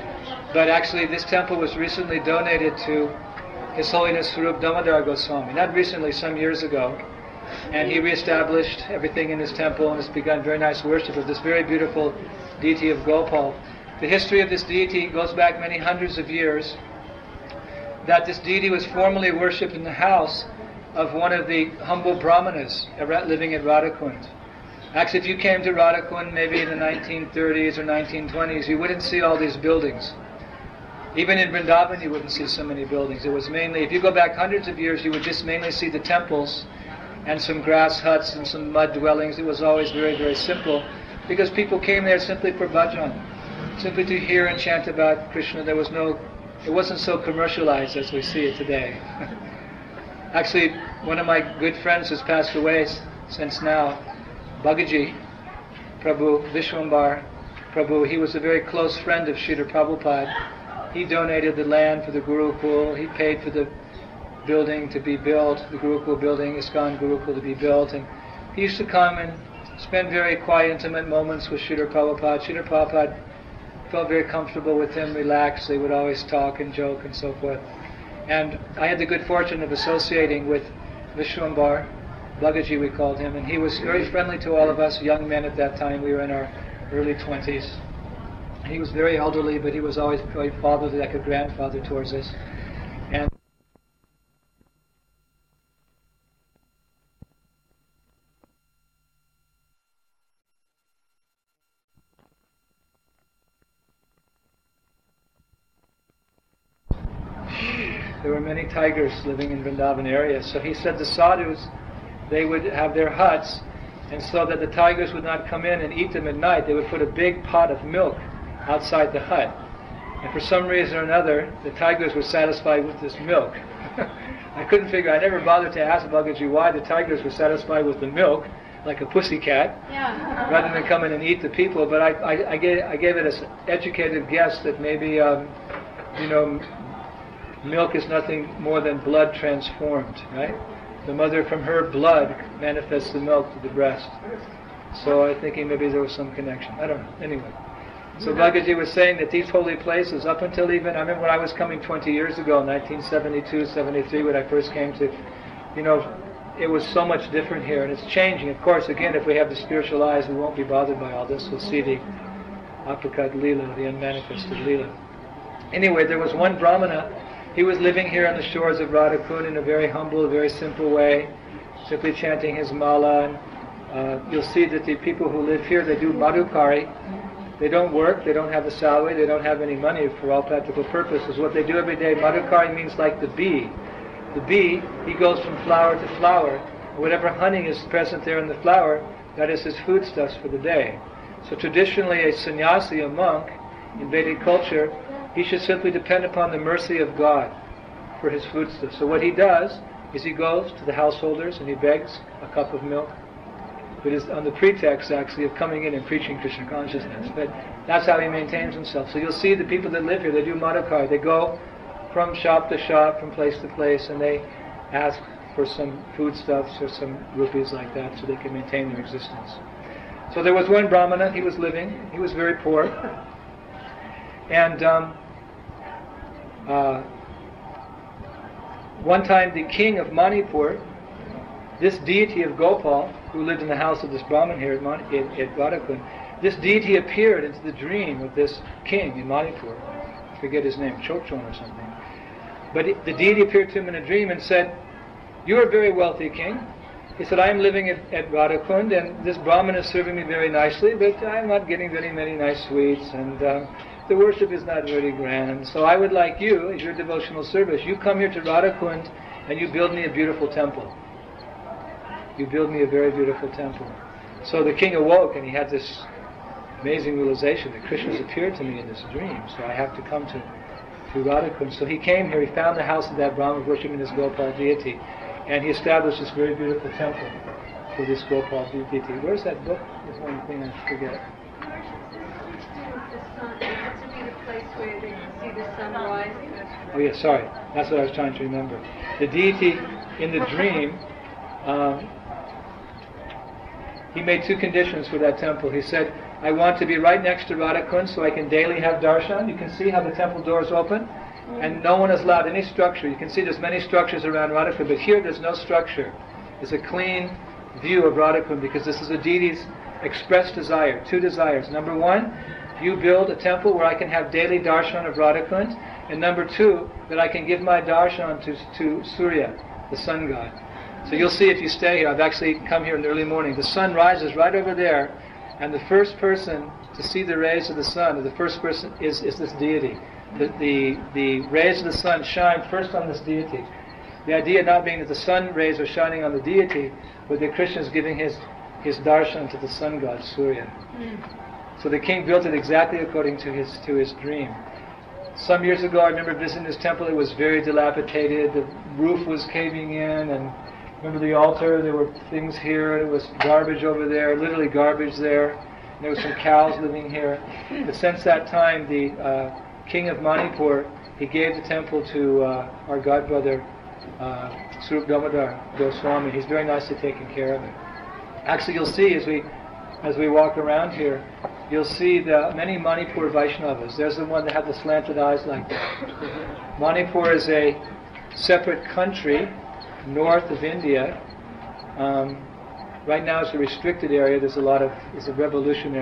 But actually this temple was recently donated to His Holiness Swarup Damodar Goswami. Not recently, some years ago. And he reestablished everything in his temple and has begun very nice worship of this very beautiful deity of Gopal. The history of this deity goes back many hundreds of years. That this deity was formerly worshipped in the house of one of the humble brahmanas living at Radhakund. Actually, if you came to Radhakund maybe in the 1930s or 1920s, you wouldn't see all these buildings. Even in Vrindavan, you wouldn't see so many buildings. It was mainly, if you go back hundreds of years, you would just mainly see the temples and some grass huts and some mud dwellings. It was always very, very simple, because people came there simply for bhajan, simply to hear and chant about Krishna. It wasn't so commercialized as we see it today. Actually, one of my good friends who's passed away since now, Bhagaji Prabhu, Vishwambar Prabhu, he was a very close friend of Srila Prabhupada. He donated the land for the Gurukul. He paid for the building to be built, the Gurukul building, ISKCON Gurukul to be built. And he used to come and spend very quiet, intimate moments with Srila Prabhupada. Srila Prabhupada felt very comfortable with him, relaxed. They would always talk and joke and so forth. And I had the good fortune of associating with Vishwambar, Bhagaji we called him, and he was very friendly to all of us young men at that time. We were in our early 20s. He was very elderly, but he was always very fatherly, like a grandfather towards us. And there were many tigers living in Vrindavan area. So he said the sadhus, they would have their huts, and so that the tigers would not come in and eat them at night, they would put a big pot of milk outside the hut. And for some reason or another, the tigers were satisfied with this milk. I couldn't figure, I never bothered to ask Bhagaji why the tigers were satisfied with the milk, like a pussycat, rather than come in and eat the people. But I gave it an educated guess that maybe, milk is nothing more than blood transformed, right? The mother from her blood manifests the milk to the breast. So I'm thinking maybe there was some connection. I don't know. Anyway. So Bhagaji was saying that these holy places, up until even, I remember when I was coming 20 years ago, 1972, 73, when I first came to, it was so much different here, and it's changing. Of course, again, if we have the spiritual eyes, we won't be bothered by all this. We'll see the aprakat lila, the unmanifested lila. Anyway, there was one brahmana. He was living here on the shores of Radhakund in a very humble, very simple way, simply chanting his mala. And you'll see that the people who live here, they do madhukari. They don't work, they don't have a salary, they don't have any money for all practical purposes. What they do every day, madhukari means like the bee. The bee, he goes from flower to flower. Whatever honey is present there in the flower, that is his foodstuffs for the day. So traditionally a sannyasi, a monk, in Vedic culture, he should simply depend upon the mercy of God for his foodstuffs. So what he does is he goes to the householders and he begs a cup of milk. It is on the pretext, actually, of coming in and preaching Krishna consciousness. But that's how he maintains himself. So you'll see the people that live here, they do madhukari. They go from shop to shop, from place to place, and they ask for some foodstuffs or some rupees like that so they can maintain their existence. So there was one brahmana, he was living, he was very poor. And one time the king of Manipur, this deity of Gopal, who lived in the house of this Brahmin here at Radhakund, this deity appeared into the dream of this king in Manipur. I forget his name, Chokchon or something. But the deity appeared to him in a dream and said, "You are a very wealthy king." He said, "I am living at Radhakund, and this Brahmin is serving me very nicely, but I am not getting very many nice sweets, and the worship is not very grand. So I would like you, as your devotional service, you come here to Radhakund and you build me a beautiful temple. You build me a very beautiful temple." So the king awoke and he had this amazing realization that Krishna's appeared to me in this dream, so I have to come to Radhakund. So he came here, he found the house of that Brahmin worshiping this Gopal deity, and he established this very beautiful temple for this Gopal deity. Where's that book? There's one thing I forget. Oh yeah, sorry. That's what I was trying to remember. The deity in the dream, he made two conditions for that temple. He said, I want to be right next to Radhakund so I can daily have darshan. You can see how the temple doors open, and no one is allowed any structure. You can see there's many structures around Radhakund, but here there's no structure. It's a clean view of Radhakund because this is a deity's expressed desire. Two desires. Number one, you build a temple where I can have daily darshan of Radhakund, and number two, that I can give my darshan to Surya, the sun god. So you'll see if you stay here, I've actually come here in the early morning, the sun rises right over there, and the first person to see the rays of the sun, or the first person is this deity. The rays of the sun shine first on this deity. The idea not being that the sun rays are shining on the deity, but that Krishna is giving his darshan to the sun god, Surya. So the king built it exactly according to his dream. Some years ago I remember visiting this temple. It was very dilapidated. The roof was caving in, and remember the altar, there were things here, there was garbage over there, literally garbage there. And there were some cows living here. But since that time, the king of Manipur, he gave the temple to our godbrother, Swarup Damodar Goswami. He's very nicely taken care of it. Actually, you'll see as we walk around here, you'll see the many Manipur Vaishnavas. There's the one that had the slanted eyes like that. Manipur is a separate country north of India. Right now it's a restricted area. There's a revolution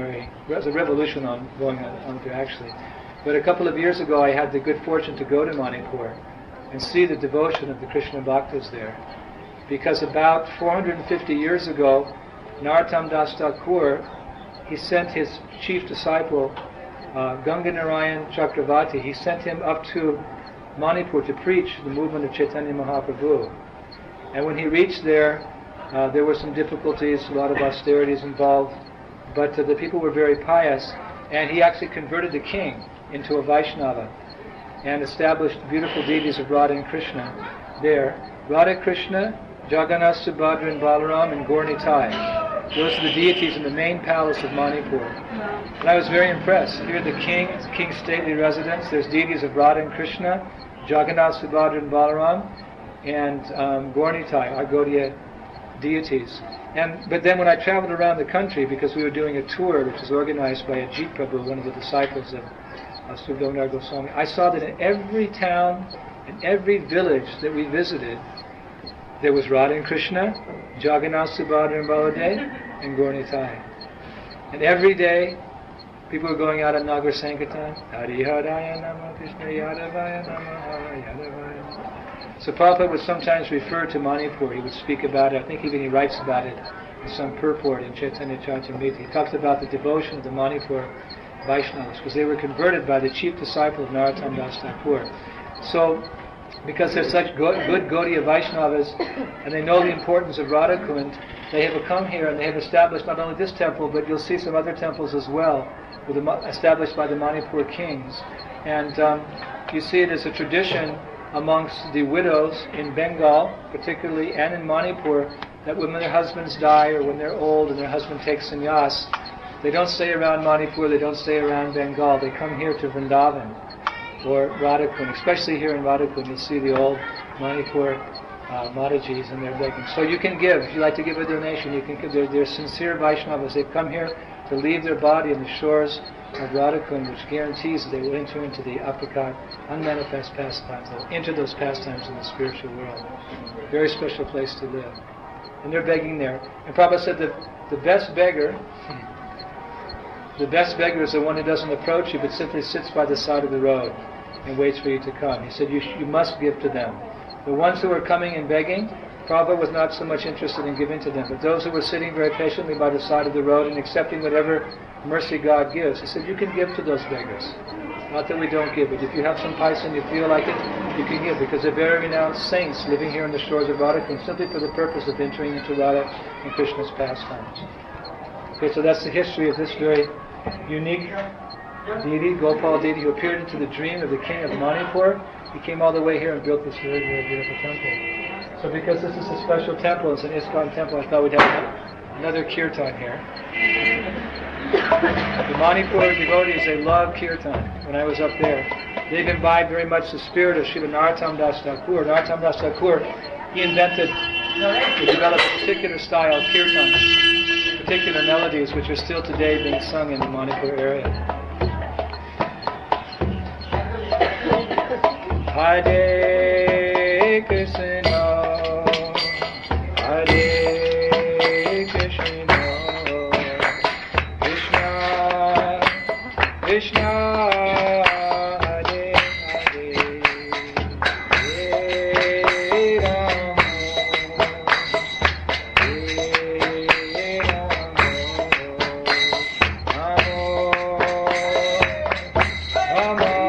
going on there actually. But a couple of years ago I had the good fortune to go to Manipur and see the devotion of the Krishna Bhaktas there. Because about 450 years ago, Narottam Das Thakur, he sent his chief disciple, Ganga Narayan Chakravarti, he sent him up to Manipur to preach the movement of Chaitanya Mahaprabhu. And when he reached there, there were some difficulties, a lot of austerities involved, but the people were very pious, and he actually converted the king into a Vaishnava and established beautiful deities of Radha and Krishna there. Radha, Krishna, Jagannath, Subhadra, and Balaram, and Gaur Nitai. Those are the deities in the main palace of Manipur. And I was very impressed. Here the king's stately residence, there's deities of Radha and Krishna, Jagannath, Subhadra, and Balaram, and Gaur Nitai, our Gaudiya deities. But then when I traveled around the country, because we were doing a tour which was organized by Ajit Prabhu, one of the disciples of Swarup Damodar Goswami, I saw that in every town, in every village that we visited, there was Radha and Krishna, Jagannath, Subhadra, and Baladev, and Gaur Nitai. And every day, people were going out at Nagar Sankirtan, Hari Haraya Nama Krishna Yadavaya Nama Yadavaya. So Prabhupada would sometimes refer to Manipur. He would speak about it. I think even he writes about it in some purport in Chaitanya Charitamrita. He talks about the devotion of the Manipur Vaishnavas, because they were converted by the chief disciple of Narottam Das Thakur. So, because they're such good Gaudiya Vaishnavas, and they know the importance of Radhakund, they have come here and they have established not only this temple, but you'll see some other temples as well, established by the Manipur kings. And you see it as a tradition amongst the widows in Bengal, particularly, and in Manipur, that when their husbands die or when they're old and their husband takes sannyas, they don't stay around Manipur, they don't stay around Bengal, they come here to Vrindavan or Radhakund. Especially here in Radhakund, you'll see the old Manipur Matajis and they're begging. So you can give, if you like to give a donation, you can give. They're sincere Vaishnavas. They've come here to leave their body on the shores of Radhakund, which guarantees that they will enter into the aprakat, unmanifest pastimes. They'll enter those pastimes in the spiritual world. Very special place to live. And they're begging there. And Prabhupada said that the best beggar is the one who doesn't approach you, but simply sits by the side of the road and waits for you to come. He said you must give to them. The ones who are coming and begging, Prabhupada was not so much interested in giving to them, but those who were sitting very patiently by the side of the road and accepting whatever mercy God gives, he said, you can give to those beggars. Not that we don't give, but if you have some paisa and you feel like it, you can give, because they're very renowned saints living here on the shores of Radhakund simply for the purpose of entering into Radha and Krishna's pastimes. Okay, so that's the history of this very unique deity, Gopal deity, who appeared into the dream of the king of Manipur. He came all the way here and built this very, very beautiful temple. So because this is a special temple, it's an ISKCON temple, I thought we'd have another kirtan here. The Manipur devotees, they love kirtan. When I was up there, they've imbibed very much the spirit of Srila Narottam Das Thakur. Narottam Das Thakur, he developed a particular style of kirtan, particular melodies which are still today being sung in the Manipur area. Hare Krishna, Hare Krishna, Krishna Krishna, Hare Hare, Hare Rama, Hare Rama, Rama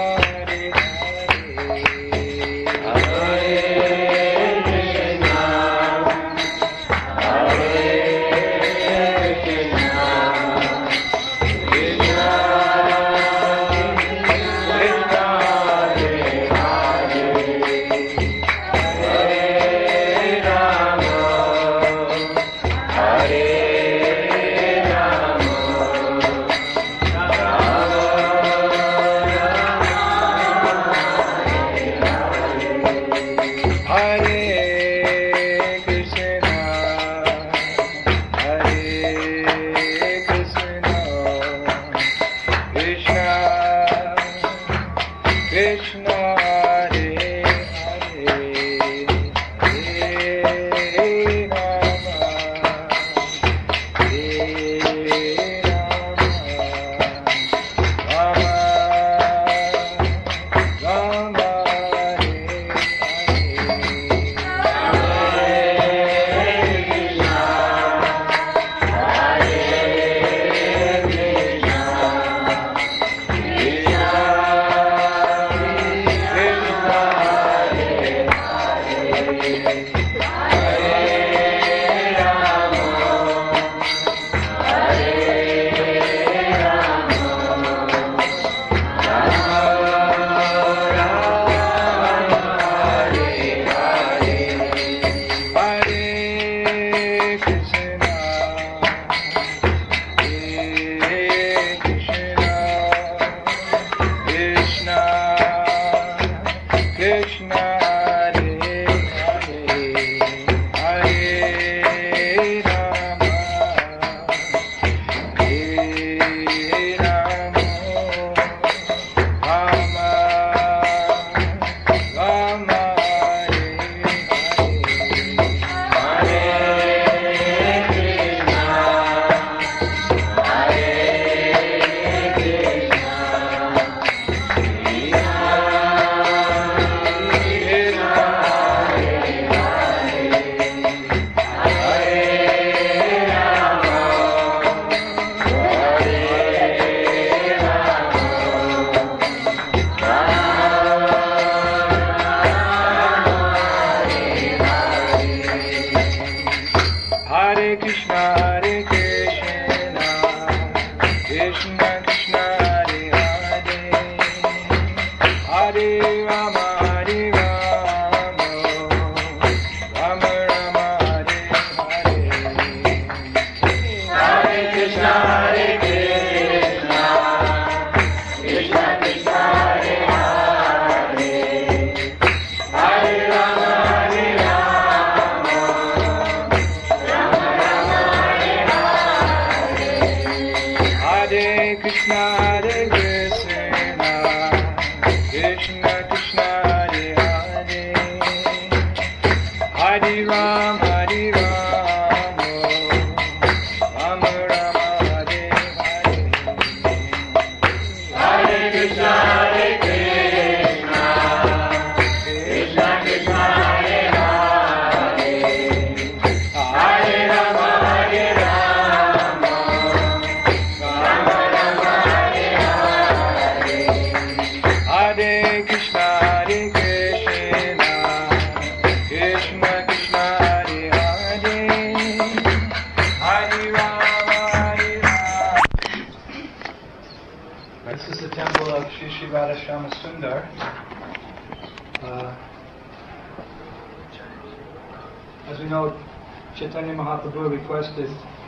As we know, Chaitanya Mahaprabhu requested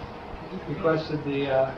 the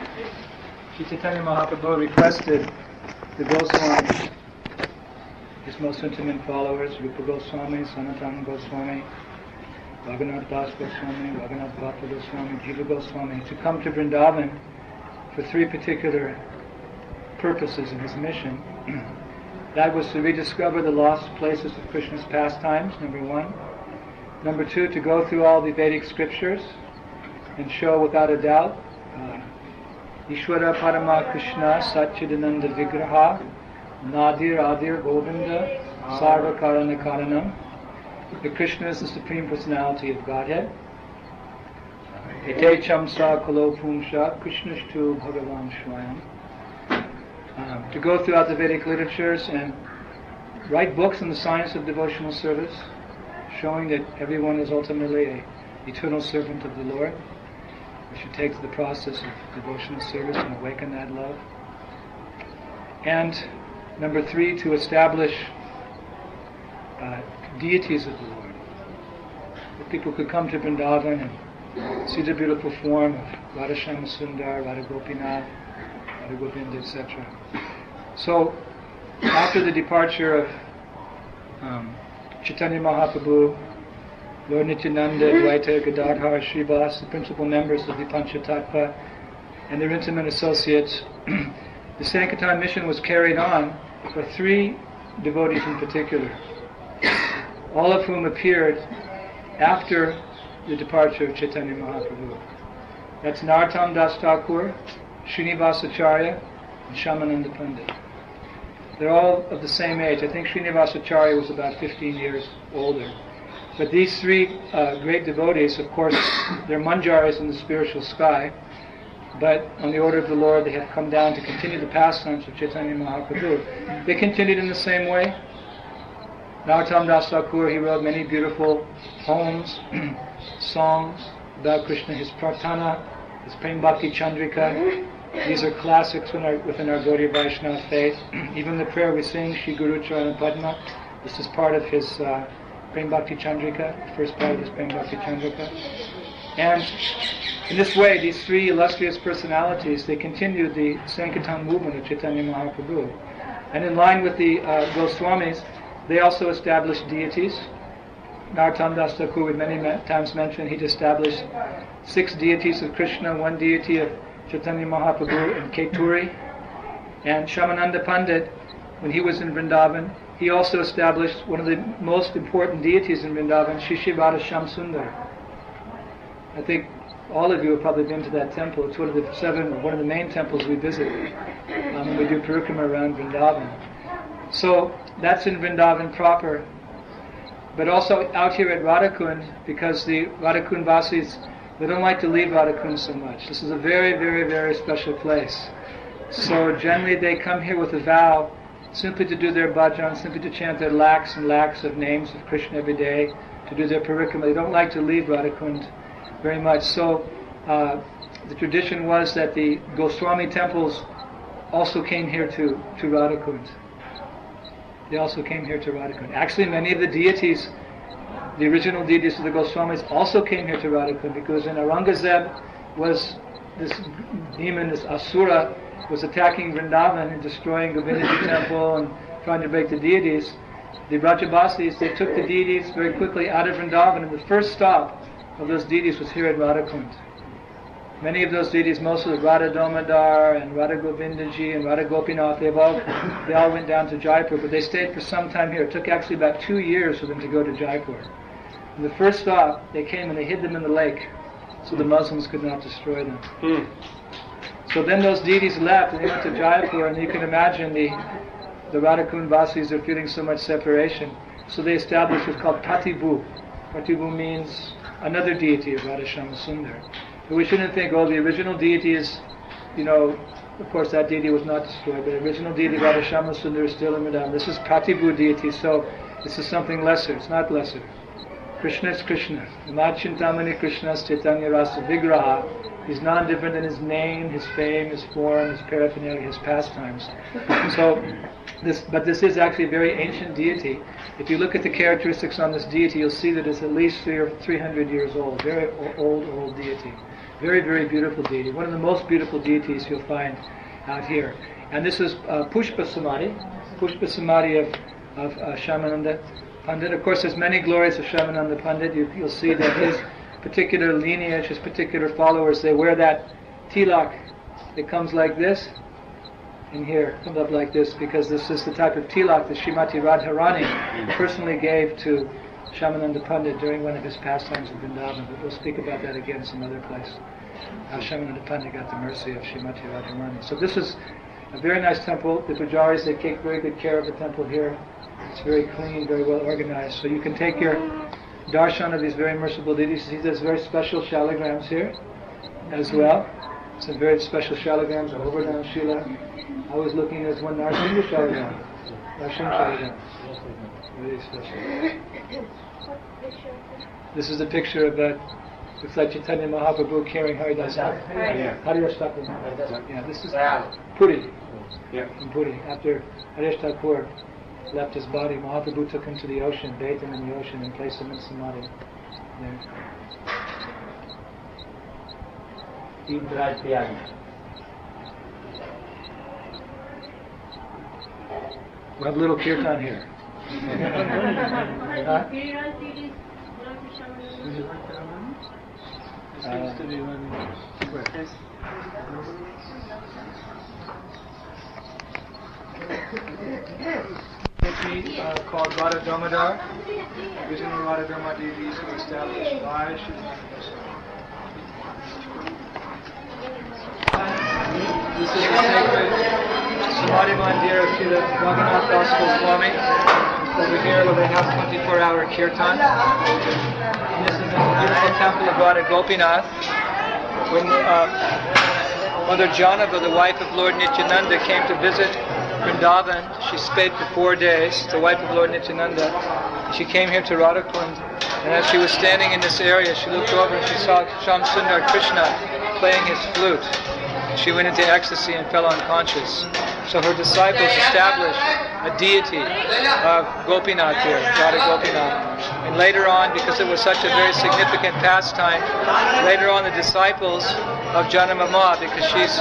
Chaitanya Mahaprabhu requested the Goswamis, his most intimate followers, Rupa Goswami, Sanatana Goswami, Bhagavath Das Goswami, Bhagavath Bhatta Goswami, Jiva Goswami, to come to Vrindavan for three particular purposes in his mission. That was to rediscover the lost places of Krishna's pastimes, number one. Number two, to go through all the Vedic scriptures and show without a doubt Ishvara Parama Krishna Satchidananda Vigraha Nadir Adir Govinda Sarva Karana Karanam. The Krishna is the Supreme Personality of Godhead. Ete Chamsa Kalo Pumsha Krishnashtu Bhagavan Shwayam. To go throughout the Vedic literatures and write books on the science of devotional service, showing that everyone is ultimately an eternal servant of the Lord. We should take to the process of devotional service and awaken that love. And number three, to establish deities of the Lord. That people could come to Vrindavan and see the beautiful form of Radha Shyama Sundar, Radha Gopinath, Radha Govinda, etc. So, after the departure of Chaitanya Mahaprabhu, Lord Nityananda, Dvaita, Gadadhar, Srivas, the principal members of the Panchatattva, and their intimate associates, the Sankirtan mission was carried on for three devotees in particular, all of whom appeared after the departure of Chaitanya Mahaprabhu. That's Narottam Das Thakur, Srinivasacharya, and Shyamananda Pandit. They're all of the same age. I think Srinivasacharya was about 15 years older. But these three great devotees, of course, they're manjaris in the spiritual sky, but on the order of the Lord, they have come down to continue the pastimes of Chaitanya Mahaprabhu. They continued in the same way. Narottam Das Thakur, he wrote many beautiful poems, songs about Krishna, his Prarthana, his Prem Bhakti Chandrika. These are classics within our Gaudiya Vaishnava faith. Even the prayer we sing, Shri Guru Charana Padma, this is part of his Prem Bhakti Chandrika, the first part of his Prem Bhakti Chandrika. And in this way, these three illustrious personalities, they continued the Sankirtan movement of Chaitanya Mahaprabhu. And in line with the Goswamis, they also established deities. Narottam Das Thakur, we many times mentioned, he'd established 6 deities of Krishna, 1 deity of Chaitanya Mahaprabhu in Keturi. And Shyamananda Pandit, when he was in Vrindavan, he also established one of the most important deities in Vrindavan, Shishivada Shamsundar. I think all of you have probably been to that temple. It's one of the main temples we visit when we do parikrama around Vrindavan. So that's in Vrindavan proper. But also out here at Radhakund, because the Radhakund Vasis, they don't like to leave Radhakund so much. This is a very, very, very special place. So generally they come here with a vow simply to do their bhajan, simply to chant their lakhs and lakhs of names of Krishna every day, to do their parikrama. They don't like to leave Radhakund very much. So the tradition was that the Goswami temples also came here to Radhakund. They also came here to Radhakund. Actually, many of the deities, the original deities of the Goswamis, also came here to Radhakund, because when Aurangzeb was this demon, this Asura, was attacking Vrindavan and destroying Govindaji temple and trying to break the deities, the Brajabasis, they took the deities very quickly out of Vrindavan, and the first stop of those deities was here at Radhakund. Many of those deities, most of the Radha Damodar and Radha Govindaji and Radha Gopinath, they all went down to Jaipur, but they stayed for some time here. It took actually about 2 years for them to go to Jaipur. And the first stop, they came and they hid them in the lake, so the Muslims could not destroy them. So then those deities left and they went to Jaipur, and you can imagine the Radhakund Vasis are feeling so much separation. So they established what's called Patibu. Patibu means another deity of Radha Shyama Sundar. But we shouldn't think, the original deity is, of course that deity was not destroyed, but the original deity Radha Shyama Sundar is still in Vrindavan. This is Patibu deity, so this is something lesser. It's not lesser. Krishna is Krishna. Chintamani Krishna's Chaitanya Rasa Vigraha. He's non-different in his name, his fame, his form, his paraphernalia, his pastimes. So, this is actually a very ancient deity. If you look at the characteristics on this deity, you'll see that it's at least 300 years old. Very old deity. Very, very beautiful deity. One of the most beautiful deities you'll find out here. And this is Pushpa Samadhi. Pushpa Samadhi of of Shyamananda Pandit. Of course, there's many glories of Shyamananda Pandit. You'll see that his particular lineage, his particular followers, they wear that tilak. It comes like this, and here, comes up like this, because this is the type of tilak that Srimati Radharani personally gave to Shyamananda Pandit during one of his pastimes in Vrindavan. But we'll speak about that again some other place. How Shyamananda Pandit got the mercy of Srimati Radharani. So this is a very nice temple. The pujaris, they take very good care of the temple here. It's very clean, very well organized. So you can take your darshan of these very merciful deities. See, there's very special shaligrams here as well. Some very special shaligrams of Govardhan Shila. I was looking at one Narsingha shaligram. Narsingha shaligram. Very special. This is a picture of looks like Chaitanya Mahaprabhu carrying Haridas Thakur. Haridas Thakur. Yeah, this is Puri. In Puri. After Haridas Thakur left his body, Mahaprabhu took him to the ocean, bathed him in the ocean, and placed him in Samadhi. There. We'll have a little kirtan here. Called Radha Damodar. Original Radha Damodar deities were established by This is the sacred Samadhi Mandir of Srila Raghunath Das Goswami. Over here where they have 24-hour kirtan. And this is the beautiful temple of Radha Gopinath. When Mother Janava, the wife of Lord Nityananda, came to visit Vrindavan, she stayed for 4 days, the wife of Lord Nityananda. She came here to Radhakund, and as she was standing in this area, she looked over and she saw Shyam Sundar Krishna playing his flute. She went into ecstasy and fell unconscious. So her disciples established a deity of Gopinath here, Radha Gopinath. And later on, because it was such a very significant pastime, later on the disciples of Janamama, because she's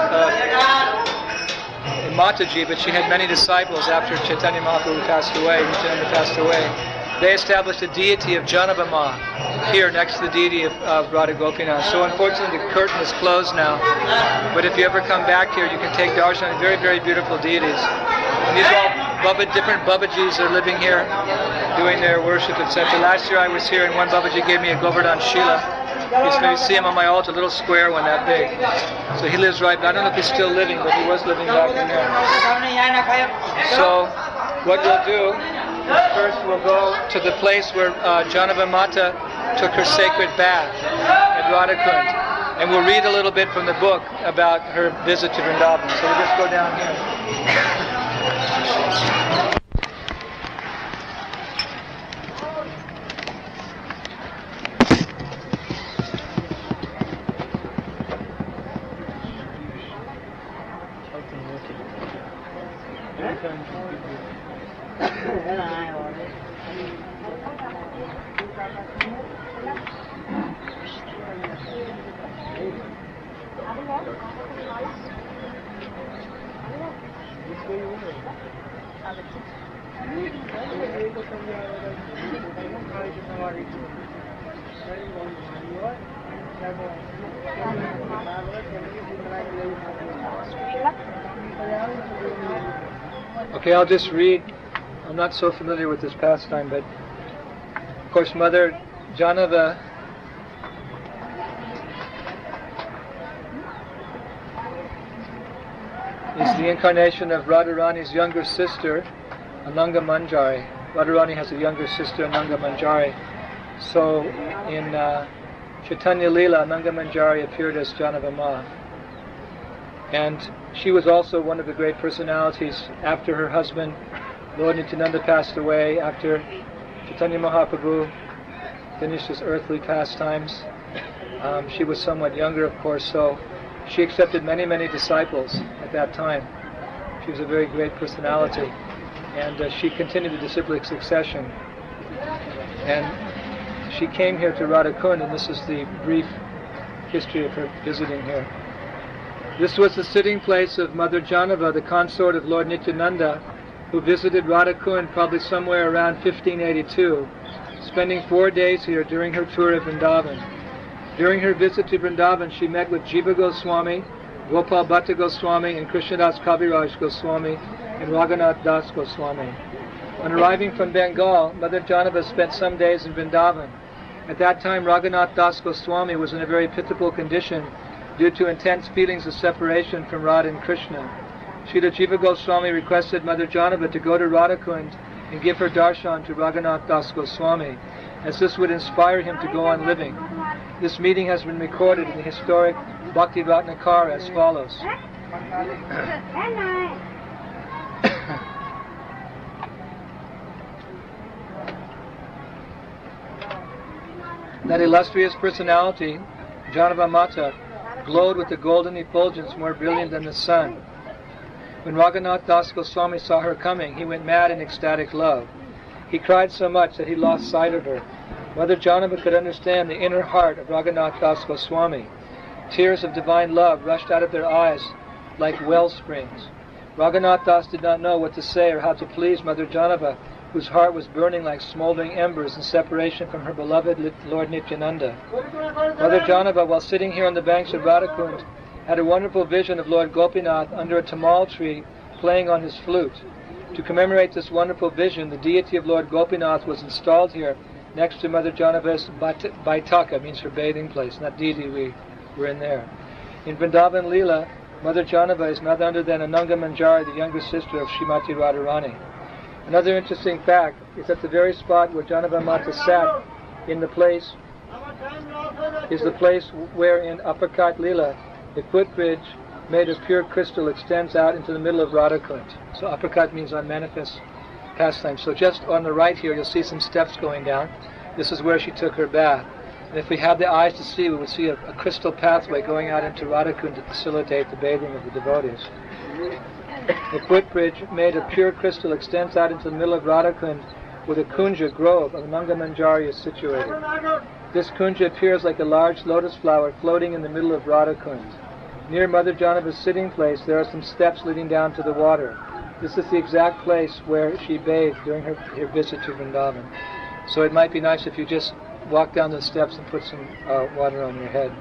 Mataji, but she had many disciples after Chaitanya Mahaprabhu passed away, Nityananda passed away. They established a deity of Janamama here next to the deity of Radha Gopinath. So unfortunately the curtain is closed now, but if you ever come back here, you can take darshan of very, very beautiful deities. And these are all different Babajis that are living here, doing their worship, etc. Last year I was here and one Babaji gave me a Govardhan Shila. You can see him on my altar, a little square one that big. So he lives right, I don't know if he's still living, but he was living back in there. So what we'll do is first we'll go to the place where Janava Mata took her sacred bath at Radhakund. And we'll read a little bit from the book about her visit to Vrindavan. So we'll just go down here. Okay, I'll just read. I'm not so familiar with this pastime, but of course Mother Janava is the incarnation of Radharani's younger sister, Ananga Manjari. Radharani has a younger sister, Ananga Manjari. So in Chaitanya Leela, Ananga Manjari appeared as Janava Ma. And she was also one of the great personalities after her husband, Lord Nityananda, passed away, after Chaitanya Mahaprabhu finished his earthly pastimes. She was somewhat younger, of course, so she accepted many, many disciples at that time. She was a very great personality. And she continued the disciplic succession. And she came here to Radhakund, and this is the brief history of her visiting here. This was the sitting place of Mother Janava, the consort of Lord Nityananda, who visited Radhakund probably somewhere around 1582, spending 4 days here during her tour of Vrindavan. During her visit to Vrindavan, she met with Jiva Goswami, Gopal Bhatta Goswami, and Krishnadas Kaviraj Goswami, and Raghunath Das Goswami. On arriving from Bengal, Mother Janava spent some days in Vrindavan. At that time, Raghunath Das Goswami was in a very pitiable condition due to intense feelings of separation from Radha and Krishna. Srila Jiva Goswami requested Mother Janava to go to Radhakund and give her darshan to Raghunath Das Goswami, as this would inspire him to go on living. This meeting has been recorded in the historic Bhakti Ratnakara as follows. That illustrious personality, Janava Mata, glowed with the golden effulgence more brilliant than the sun. When Raghunath Das Goswami saw her coming, he went mad in ecstatic love. He cried so much that he lost sight of her. Mother Janava could understand the inner heart of Raghunath Das Goswami. Tears of divine love rushed out of their eyes like well springs. Raghunath Das did not know what to say or how to please Mother Janava, whose heart was burning like smoldering embers in separation from her beloved Lord Nityananda. Mother Janava, while sitting here on the banks of Radhakund, had a wonderful vision of Lord Gopinath under a tamal tree playing on his flute. To commemorate this wonderful vision, the deity of Lord Gopinath was installed here next to Mother Janava's Baitaka, means her bathing place, and that deity we were in there. In Vrindavan Leela, Mother Janava is none other than Ananga Manjari, the younger sister of Srimati Radharani. Another interesting fact is that the very spot where Janava Mata sat in the place is the place where in Uppercut Leela the footbridge made of pure crystal extends out into the middle of Radhakund. So Uppercut means unmanifest pastime. So just on the right here you'll see some steps going down. This is where she took her bath. And if we had the eyes to see, we would see a crystal pathway going out into Radhakund to facilitate the bathing of the devotees. The footbridge made of pure crystal extends out into the middle of Radhakund, where the Kunja grove of Ananga Manjari is situated. This Kunja appears like a large lotus flower floating in the middle of Radhakund. Near Mother Janava's sitting place, there are some steps leading down to the water. This is the exact place where she bathed during her visit to Vrindavan. So it might be nice if you just walk down the steps and put some water on your head.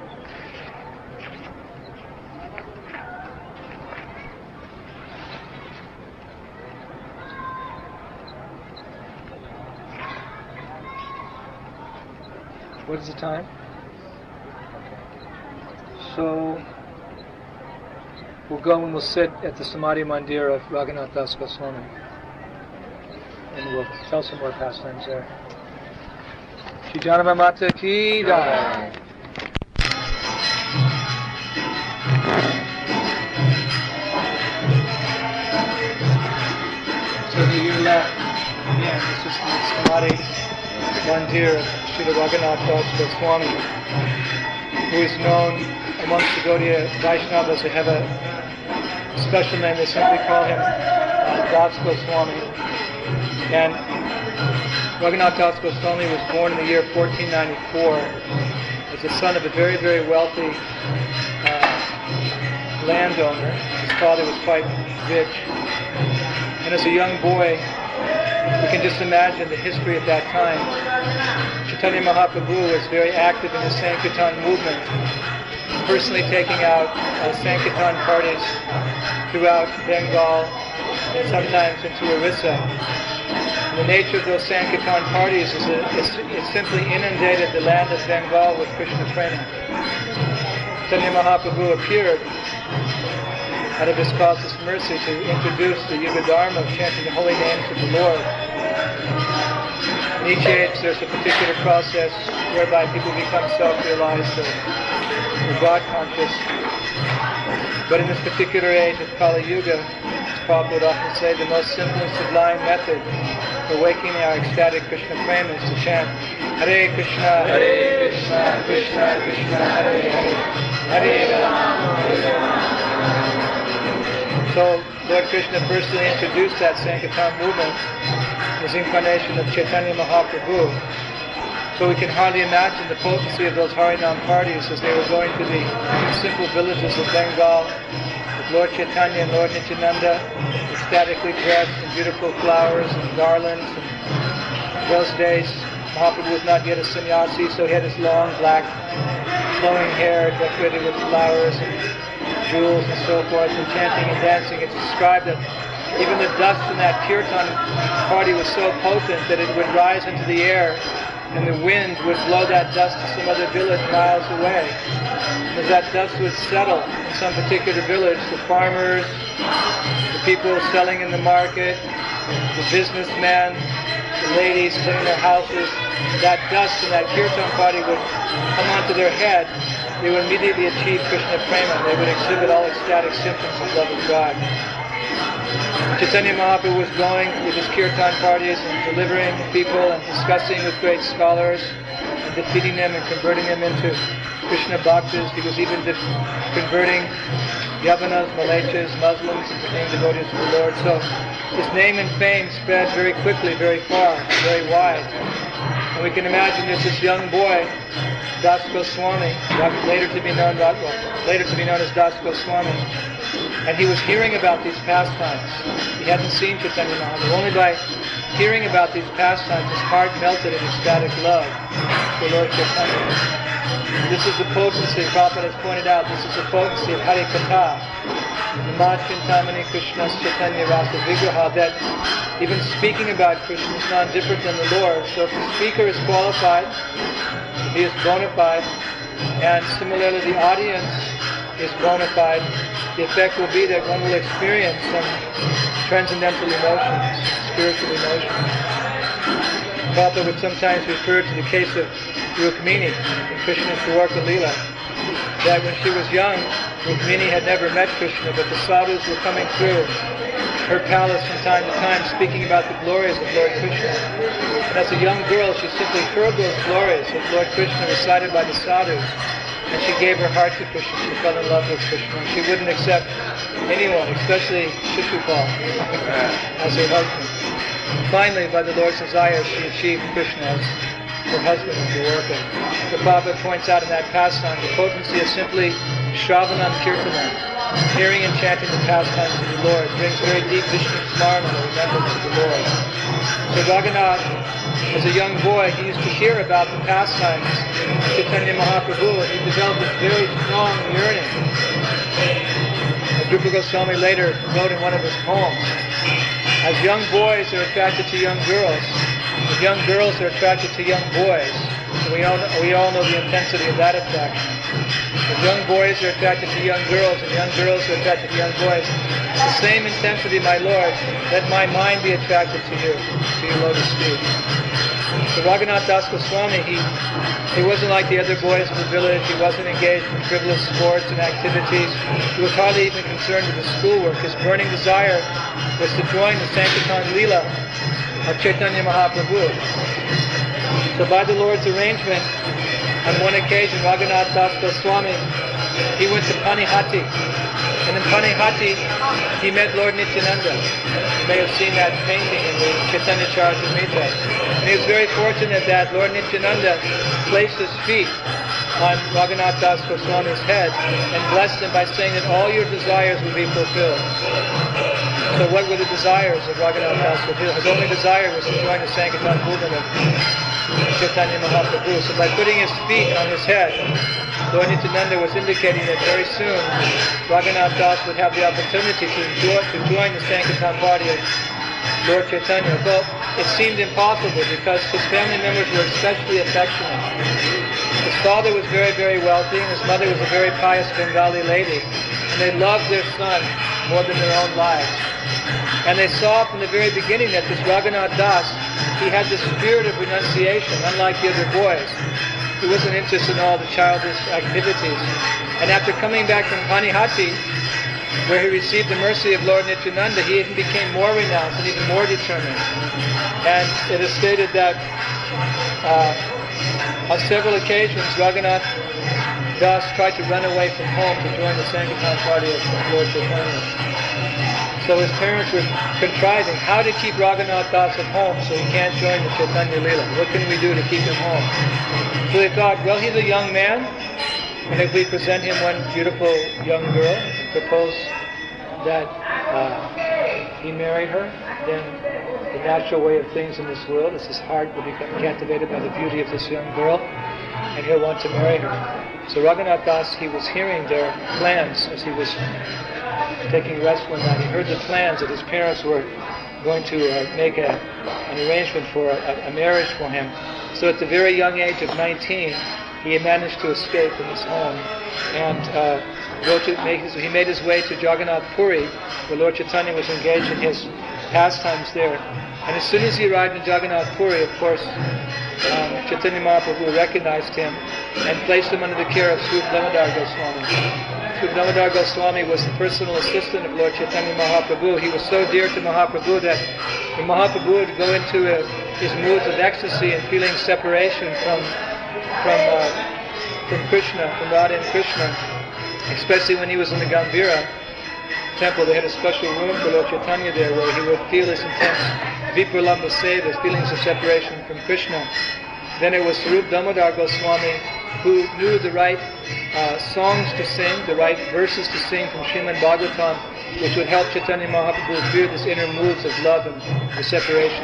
What is the time? So we'll go and we'll sit at the Samadhi Mandir of Raghunath Das Goswami, and we'll tell some more pastimes there. Shri Janava Mata Ki Jai. So to your left, again, this is the Samadhi Mandir of Srila Raghunath Das Goswami, who is known amongst the Gaudiya Vaishnavas. They have a special name. They simply call him Das Goswami. And Raghunath Das Goswami was born in the year 1494 as the son of a very, very wealthy landowner. His father was quite rich. And as a young boy, we can just imagine the history at that time. Chaitanya Mahaprabhu was very active in the Sankirtan movement, personally taking out Sankirtan parties throughout Bengal and sometimes into Orissa. And the nature of those Sankirtan parties is it simply inundated the land of Bengal with Krishna prema. Chaitanya Mahaprabhu appeared out of his causeless mercy to introduce the Yuga Dharma of chanting the holy names of the Lord. In each age there's a particular process whereby people become self-realized or God-conscious. But in this particular age of Kali Yuga, as Prabhupada would often say, the most simple and sublime method for awakening our ecstatic Krishna prema is to chant Hare Krishna, Hare Krishna, Krishna Krishna, Hare Hare, Hare Rama, Hare Rama. So Lord Krishna personally introduced that Sankirtan movement, his incarnation of Chaitanya Mahaprabhu. So we can hardly imagine the potency of those Harinam parties as they were going to the simple villages of Bengal, the Lord Chaitanya and Lord Nityananda, ecstatically dressed in beautiful flowers and garlands. And in those days, Mahaprabhu was not yet a sannyasi, so he had his long black flowing hair decorated with flowers and jewels and so forth, and chanting and dancing. It's described that even the dust in that kirtan party was so potent that it would rise into the air, and the wind would blow that dust to some other village miles away. As that dust would settle in some particular village, the farmers, the people selling in the market, the businessmen, the ladies cleaning their houses, that dust in that kirtan party would come onto their head. They would immediately achieve Krishna Prema. They would exhibit all ecstatic symptoms of love of God. Chaitanya Mahaprabhu was going with his kirtan parties and delivering people and discussing with great scholars and defeating them and converting them into Krishna Bhaktas. He was even converting Yavanas, Malechas, Muslims into being devotees to the Lord. So his name and fame spread very quickly, very far, very wide. And we can imagine there's this young boy, Das Goswami, later to be known as Das Goswami, and he was hearing about these pastimes. He hadn't seen Chaitanya Mahaprabhu. Only by hearing about these pastimes, his heart melted in ecstatic love for Lord Chaitanya. This is the potency, Prabhupada has pointed out, this is the potency of Hari Katha, Ma Chintamani Krishna's Chaitanya Rasa Vigraha, that even speaking about Krishna is not different than the Lord. So if the speaker is qualified, he is bona fide, and similarly the audience is bona fide, the effect will be that one will experience some transcendental emotions, spiritual emotions. Prabhupada would sometimes refer to the case of Rukmini in Krishna's Dwarka Leela, that when she was young, Rukmini had never met Krishna, but the sadhus were coming through her palace from time to time speaking about the glories of Lord Krishna. And as a young girl, she simply heard those glories of Lord Krishna recited by the sadhus, and she gave her heart to Krishna. She fell in love with Krishna. She wouldn't accept anyone, especially Shishupal, as her husband. Finally, by the Lord's desire, she achieved Krishna as her husband in Dwarka. The Prabhupada points out in that pastime the potency of simply Shravanam Kirtanam, hearing and chanting the pastimes of the Lord, brings very deep Vishnu Smarana, the remembrance of the Lord. So Raghunath, as a young boy, he used to hear about the pastimes of Chaitanya Mahaprabhu, and he developed this very strong yearning. As Rupa Goswami later wrote in one of his poems, as young boys are attracted to young girls, as young girls are attracted to young boys, we all know the intensity of that attraction. As young boys are attracted to young girls, and young girls are attracted to young boys, the same intensity, my Lord, let my mind be attracted to you, to your lotus feet. So Raghunath Das Goswami, he wasn't like the other boys in the village. He wasn't engaged in frivolous sports and activities. He was hardly even concerned with his schoolwork. His burning desire was to join the Sankirtan Leela of Chaitanya Mahaprabhu. So by the Lord's arrangement, on one occasion, Raghunath Das Goswami, he went to Panihati. And in Panihati, he met Lord Nityananda. You may have seen that painting in the Chaitanya Charitamrita. And he was very fortunate that Lord Nityananda placed his feet on Raghunath Das Goswami's head and blessed him by saying that all your desires will be fulfilled. So what were the desires of Raghunath Das Goswami? His only desire was to join the Sankirtan movement of Chaitanya Mahaprabhu. So by putting his feet on his head, Lord Nityananda was indicating that very soon Raghunath Das would have the opportunity to join the Sankirtan party of Lord Chaitanya. Well, it seemed impossible because his family members were especially affectionate. His father was very, very wealthy, and his mother was a very pious Bengali lady. And they loved their son more than their own lives. And they saw from the very beginning that this Raghunath Das, he had the spirit of renunciation, unlike the other boys. He wasn't interested in all the childish activities. And after coming back from Panihati, where he received the mercy of Lord Nityananda, he even became more renounced and even more determined. And it is stated that on several occasions, Raghunath Das tried to run away from home to join the Sankirtan party of Lord Chaitanya. So his parents were contriving how to keep Raghunath Das at home so he can't join the Chaitanya Leela. What can we do to keep him home? So they thought, well, he's a young man, and if we present him one beautiful young girl and propose that he married her, then the natural way of things in this world is his heart will become captivated by the beauty of this young girl, and he'll want to marry her. So Raghunath Das, he was hearing their plans as he was taking rest one night. He heard the plans that his parents were going to make an arrangement for a marriage for him. So at the very young age of 19, he had managed to escape from his home and he made his way to Jagannath Puri, where Lord Chaitanya was engaged in his pastimes there. And as soon as he arrived in Jagannath Puri, of course, Chaitanya Mahaprabhu recognized him and placed him under the care of Sri Damodar Goswami. Sri Damodar Goswami was the personal assistant of Lord Chaitanya Mahaprabhu. He was so dear to Mahaprabhu that when Mahaprabhu would go into his moods of ecstasy and feeling separation from Krishna, from Radha and Krishna, especially when he was in the Gambhira temple, they had a special room for Lord Chaitanya there where he would feel his intense Vipralamba Seva, feelings of separation from Krishna. Then it was Swarup Damodar Goswami who knew the right songs to sing, the right verses to sing from Srimad Bhagavatam, which would help Chaitanya Mahaprabhu feel this inner moods of love and the separation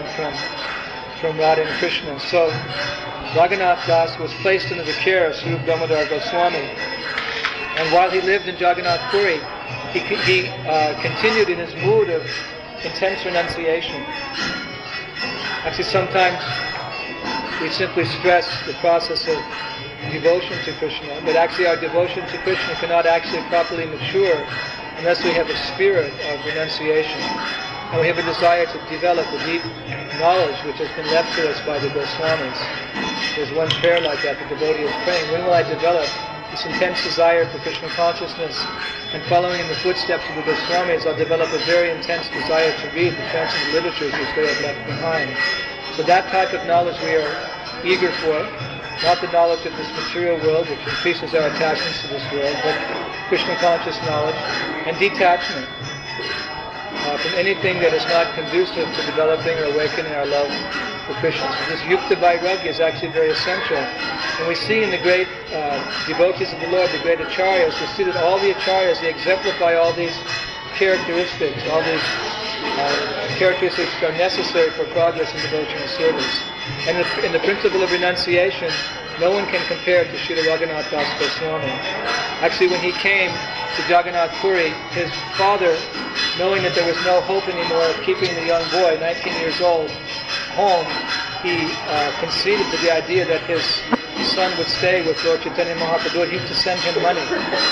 from Radha and Krishna. So Raghunath Das was placed under the care of Swarup Damodar Goswami. And while he lived in Jagannath Puri, he continued in his mood of intense renunciation. Actually, sometimes we simply stress the process of devotion to Krishna, but actually our devotion to Krishna cannot actually properly mature unless we have a spirit of renunciation. And we have a desire to develop a deep knowledge which has been left to us by the Goswamis. There's one prayer like that, the devotee is praying, when will I develop this intense desire for Krishna consciousness, and following in the footsteps of the Goswamis, I'll develop a very intense desire to read the transcendental literatures which they have left behind. So that type of knowledge we are eager for, not the knowledge of this material world which increases our attachments to this world, but Krishna conscious knowledge and detachment from anything that is not conducive to developing or awakening our love for Krishna. So this Yukta Vairagya is actually very essential. And we see in the great devotees of the Lord, the great acharyas, we see that all the acharyas, they exemplify all these characteristics, all these characteristics that are necessary for progress in devotional service. And in the principle of renunciation, no one can compare to Srila Raghunath Das Goswami. Actually, when he came to Jagannath Puri, his father, knowing that there was no hope anymore of keeping the young boy, 19 years old, home, he conceded to the idea that his son would stay with Lord Chaitanya Mahaprabhu. He used to send him money.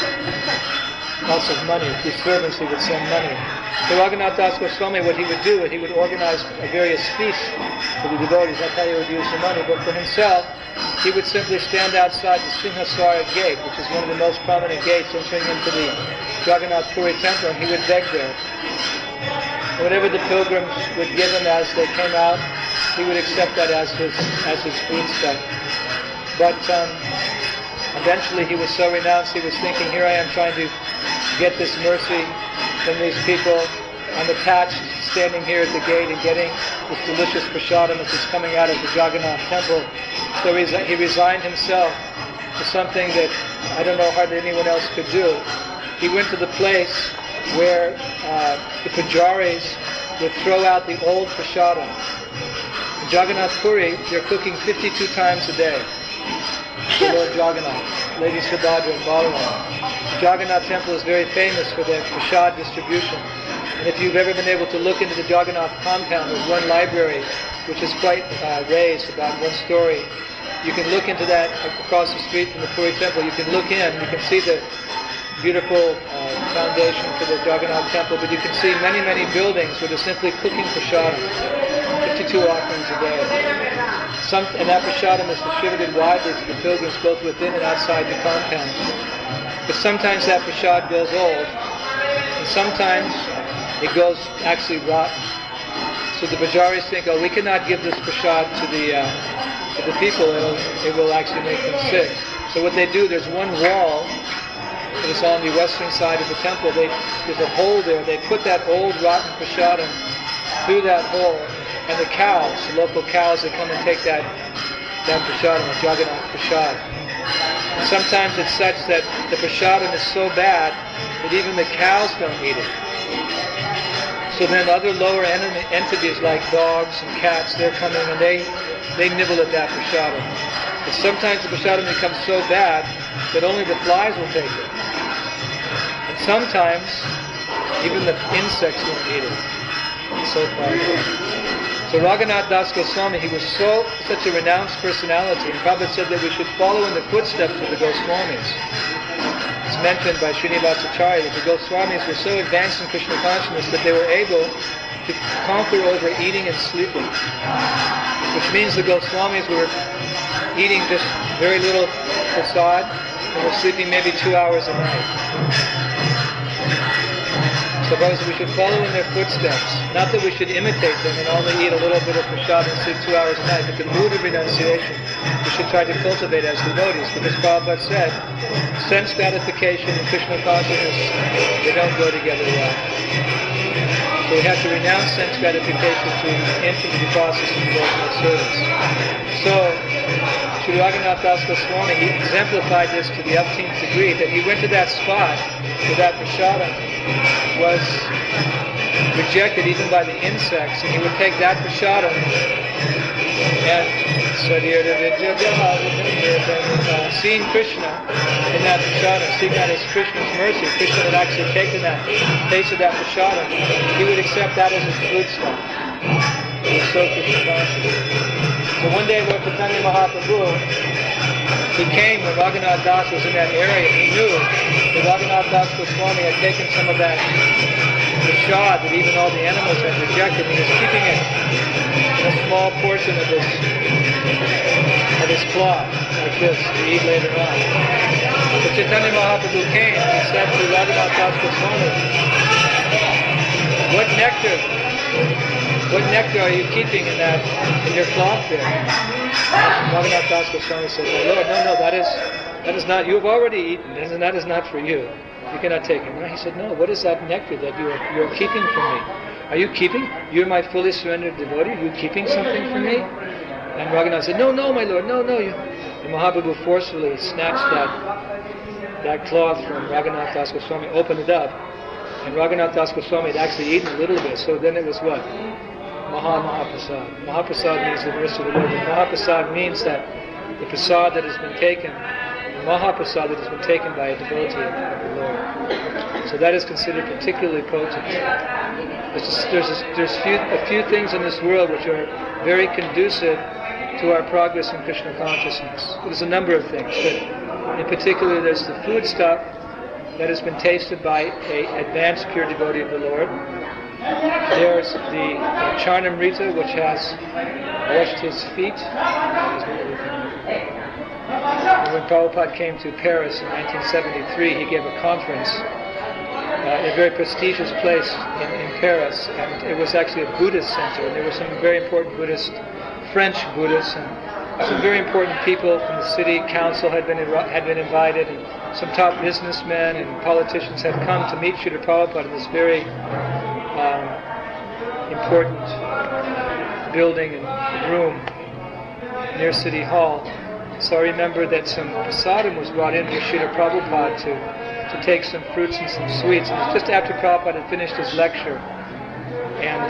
Lots of money. Through servants he would send money. So Raghunath Das Goswami, what he would do is he would organize various feasts for the devotees. That's how he would use the money. But for himself, he would simply stand outside the Singhaswara gate, which is one of the most prominent gates entering into the Jagannath Puri temple, and he would beg there. Whatever the pilgrims would give him as they came out, he would accept that as his food stuff. But eventually he was so renounced, he was thinking, here I am trying to get this mercy from these people. I'm attached, standing here at the gate and getting this delicious prasadam which is coming out of the Jagannath temple. So he resigned himself to something that I don't know hardly anyone else could do. He went to the place where the pujaris would throw out the old prasadam. In Jagannath Puri, they're cooking 52 times a day. The Lord Jagannath, Lady Subhadra and Balaram. Jagannath temple is very famous for their prasad distribution. And if you've ever been able to look into the Jagannath compound, there's one library which is quite raised, about one story. You can look into that across the street from the Puri temple. You can look in, you can see the beautiful foundation for the Jagannath temple, but you can see many, many buildings where they're simply cooking prasadam, 52 offerings a day. And that prasadam is distributed widely to the pilgrims both within and outside the compound. But sometimes that prasad goes old, and sometimes it goes actually rotten. So the pujaris think, oh, we cannot give this prasad to the people, it will actually make them sick. So what they do, there's one wall that is on the western side of the temple. There's a hole there. They put that old rotten prasadam through that hole, and the cows, the local cows, they come and take that prasadam, the Jagannath prasad. Sometimes it's such that the prasadam is so bad that even the cows don't eat it. So then other lower entities like dogs and cats, they're coming and they nibble at that prasadam. But sometimes the prasadam becomes so bad that only the flies will take it. And sometimes even the insects won't eat it. It's so powerful. So Raghunath Das Goswami, he was such a renounced personality, and Prabhupada said that we should follow in the footsteps of the Goswamis. It's mentioned by Srinivasacharya that the Goswamis were so advanced in Krishna consciousness that they were able to conquer over eating and sleeping. Which means the Goswamis were eating just very little prasad and were sleeping maybe 2 hours a night. So Prabhupada said we should follow in their footsteps. Not that we should imitate them and only eat a little bit of prasad and sleep 2 hours a night, but the mood of renunciation we should try to cultivate as devotees, because Prabhupada said sense gratification and Krishna consciousness, they don't go together well. So we have to renounce sense gratification to enter into the process of devotional service. So Sri Raghunath Das Goswami, he exemplified this to the umpteenth degree, that he went to that spot where that prasadam was rejected even by the insects, and he would take that prasadam and seeing Krishna in that prasadam, seeing that as Krishna's mercy, Krishna had actually taken that taste of that prasadam, he would accept that as his food stuff. He was so Krishna conscious. So one day Lord Chaitanya Mahaprabhu, he came when Raghunath Das was in that area, and he knew that Raghunath Das Goswami had taken some of that prasad that even all the animals had rejected, and he was keeping it in a small portion of his cloth, like this, to eat later on. So Chaitanya Mahaprabhu came and he said to Raghunath Das Goswami, what nectar are you keeping in your cloth there? Raghunath Das Goswami said, oh Lord, no, that is not, you have already eaten, and that is not for you. You cannot take it. No, he said, no, what is that nectar that you are keeping from me? Are you keeping? You're my fully surrendered devotee. Are you keeping something from me? And Raghunath said, no, my Lord, no. And Mahaprabhu forcefully snatched that cloth from Raghunath Das Goswami, opened it up, and Raghunath Das Goswami had actually eaten a little bit, so then it was what? Mahaprasad. Mahaprasad means the mercy of the Lord. Mahaprasad means that the prasad that has been taken, the Mahaprasad that has been taken by a devotee of the Lord. So that is considered particularly potent. There's a few things in this world which are very conducive to our progress in Krishna consciousness. There's a number of things, but in particular there's the food stuff that has been tasted by an advanced pure devotee of the Lord. There's the Charnamrita, which has washed his feet. When Prabhupada came to Paris in 1973, he gave a conference in a very prestigious place in Paris, and it was actually a Buddhist center, and there were some very important French Buddhists, and some very important people from the city council had been invited, and some top businessmen and politicians had come to meet Srila Prabhupada in this very important building and room near City Hall. So I remember that some prasadam was brought in for Srila Prabhupada to take some fruits and some sweets. And it was just after Prabhupada had finished his lecture. And,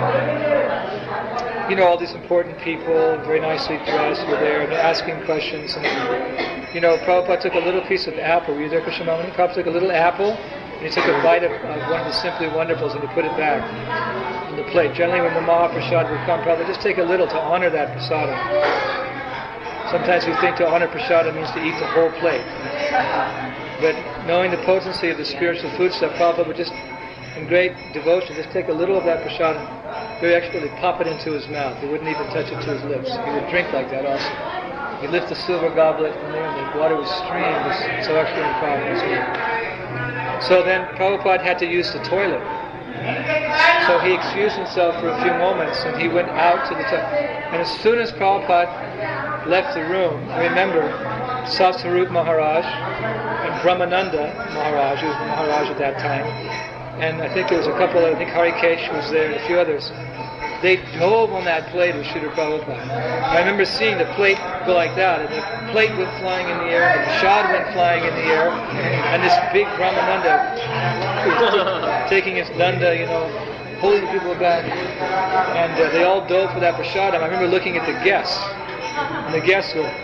all these important people, very nicely dressed, were there and asking questions. And, Prabhupada took a little piece of apple. Were you there, Krishnamani? Prabhupada took a little apple, and he took a bite of one of the Simply Wonderfuls, and he put it back on the plate. Generally, when the Mahaprasad would come, Prabhupada just take a little to honor that prasadam. Sometimes we think to honor prasadam means to eat the whole plate. But knowing the potency of the spiritual food stuff, Prabhupada would just, in great devotion, just take a little of that prasadam, very expertly pop it into his mouth. He wouldn't even touch it to his lips. He would drink like that also. He'd lift the silver goblet from there, and the water would stream. It was so expertly popped in his mouth. So then Prabhupada had to use the toilet. So he excused himself for a few moments, and he went out to the toilet. And as soon as Prabhupada left the room, remember, Sasarup Maharaj and Brahmananda Maharaj, who was the Maharaj at that time, and I think there was a couple, I think Harikesh was there and a few others. they dove on that plate with Srila Prabhupada. I remember seeing the plate go like that, and the plate went flying in the air, and the prasad went flying in the air, and this big Brahmananda was taking his danda, pulling people back, and they all dove for that prasad. I remember looking at the guests, and the guests were...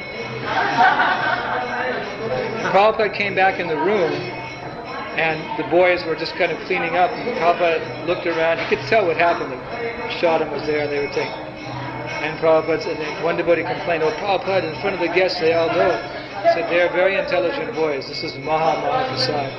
Prabhupada came back in the room, and the boys were just kind of cleaning up, and Prabhupada looked around. You could tell what happened. The Prashadam was there, and they were taking... And Prabhupada said, one devotee complained, "Oh, Prabhupada, in front of the guests, they all dove." He said, "They're very intelligent boys. This is Maha Prasad."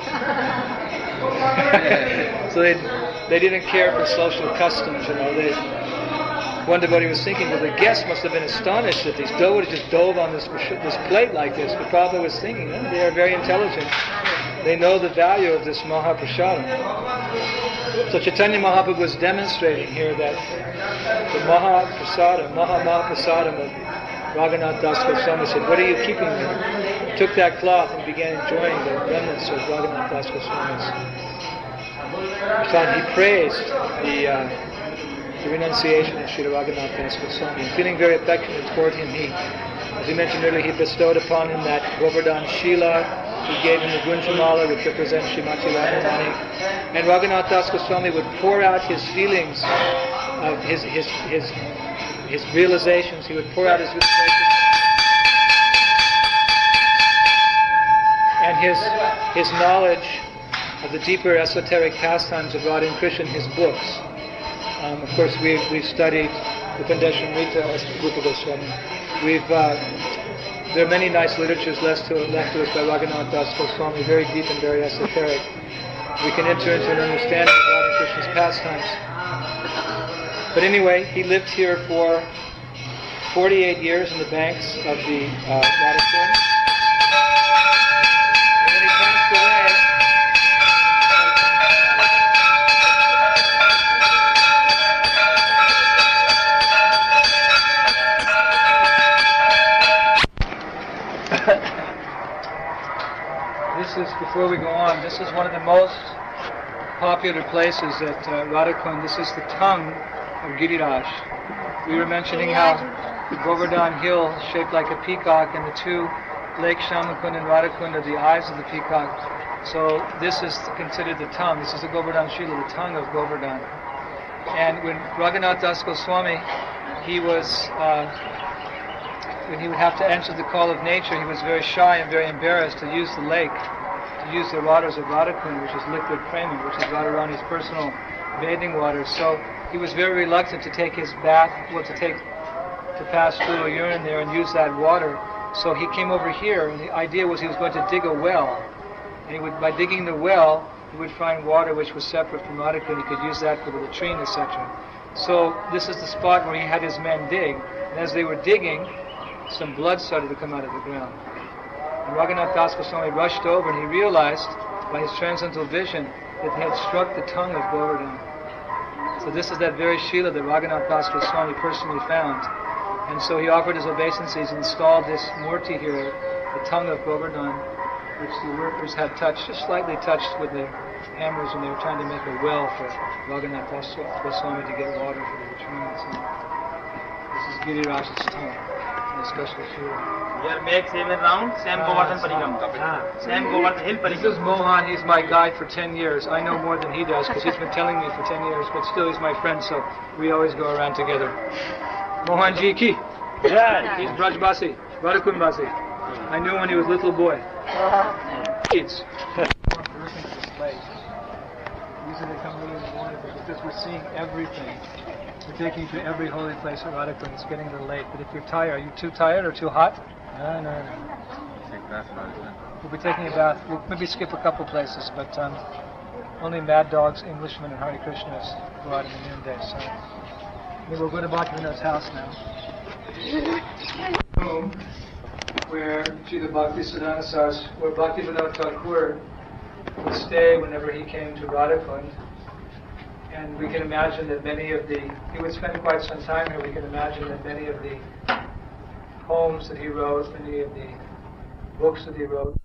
So they didn't care for social customs, One devotee was thinking, well, the guests must have been astonished that these devotees just dove on this plate like this. But Prabhupada was thinking, they are very intelligent. They know the value of this Mahaprasadam. So Chaitanya Mahaprabhu was demonstrating here that the Mahaprasadam of Raghunath Das Goswami said, "What are you keeping there?" He took that cloth and began enjoying the remnants of Raghunath Das Goswami's. He praised the renunciation of Sri Raghunath Das Goswami, and feeling very affectionate toward him, as we mentioned earlier, he bestowed upon him that Govardhan Shila. He gave him the Gunjamala, which represents Srimati Radharani. And Raghunath Das Goswami would pour out his feelings of his realizations. He would pour out his realizations and his knowledge of the deeper esoteric pastimes of Radha and Krishna in his books. Of course, we've studied the Pandeshamrita as Rupa Goswami. There are many nice literatures left to us by Raghunath Das Goswami, very deep and very esoteric. We can enter into an understanding of Radha and Krishna's pastimes. But anyway, he lived here for 48 years in the banks of the Radhakund. And then he passed away. Before we go on, this is one of the most popular places at Radhakund. This is the tongue of Giriraj. We were mentioning how the Govardhan Hill is shaped like a peacock, and the two lakes, Shamakund and Radhakund, are the eyes of the peacock. So this is considered the tongue. This is the Govardhan Shila, the tongue of Govardhan. And when Raghunath Das Goswami, when he would have to answer the call of nature, he was very shy and very embarrassed to use the lake, to use the waters of Radhakund, which is liquid prema, which is Radharani's personal bathing water. So he was very reluctant to take his bath, to pass through a urine there and use that water. So he came over here, and the idea was he was going to dig a well. And by digging the well, he would find water which was separate from Radhakund. He could use that for the latrine, etc. So this is the spot where he had his men dig. And as they were digging, some blood started to come out of the ground. And Raghunath Das Goswami rushed over, and he realized by his transcendental vision that they had struck the tongue of Govardhan. So this is that very Shila that Raghunath Das Goswami personally found. And so he offered his obeisances and installed this murti here, the tongue of Govardhan, which the workers had touched, just slightly touched with their hammers when they were trying to make a well for Raghunath Das Goswami to get water for the latrine. So this is Giriraj's tongue. Special Shila. Here make same round, same Govardhan Parikrama. Same Govardhan Hill This Parikrama. is Mohan. He's my guide for 10 years. I know more than he does because he's been telling me for 10 years, but still he's my friend, so we always go around together. Mohan Ji ki. Yeah, he's Brajbasi, Radhakund Basi. I knew when he was a little boy. Kids. Usually they come early in the morning because we're seeing everything. We're taking you to every holy place at Radhakund. It's getting a little late, but if you're tired, are you too tired or too hot? No. We'll be taking a bath. We'll maybe skip a couple places, but only Mad Dogs, Englishmen, and Hare Krishnas go out in the noonday. So maybe we'll go to Bhaktivinoda's house now. Room where Srila Bhaktisiddhanta Saraswati, where Bhaktivinoda Thakur would stay whenever he came to Radhakund. And we can imagine that he would spend quite some time here. We can imagine that many of the poems that he wrote, many of the books that he wrote,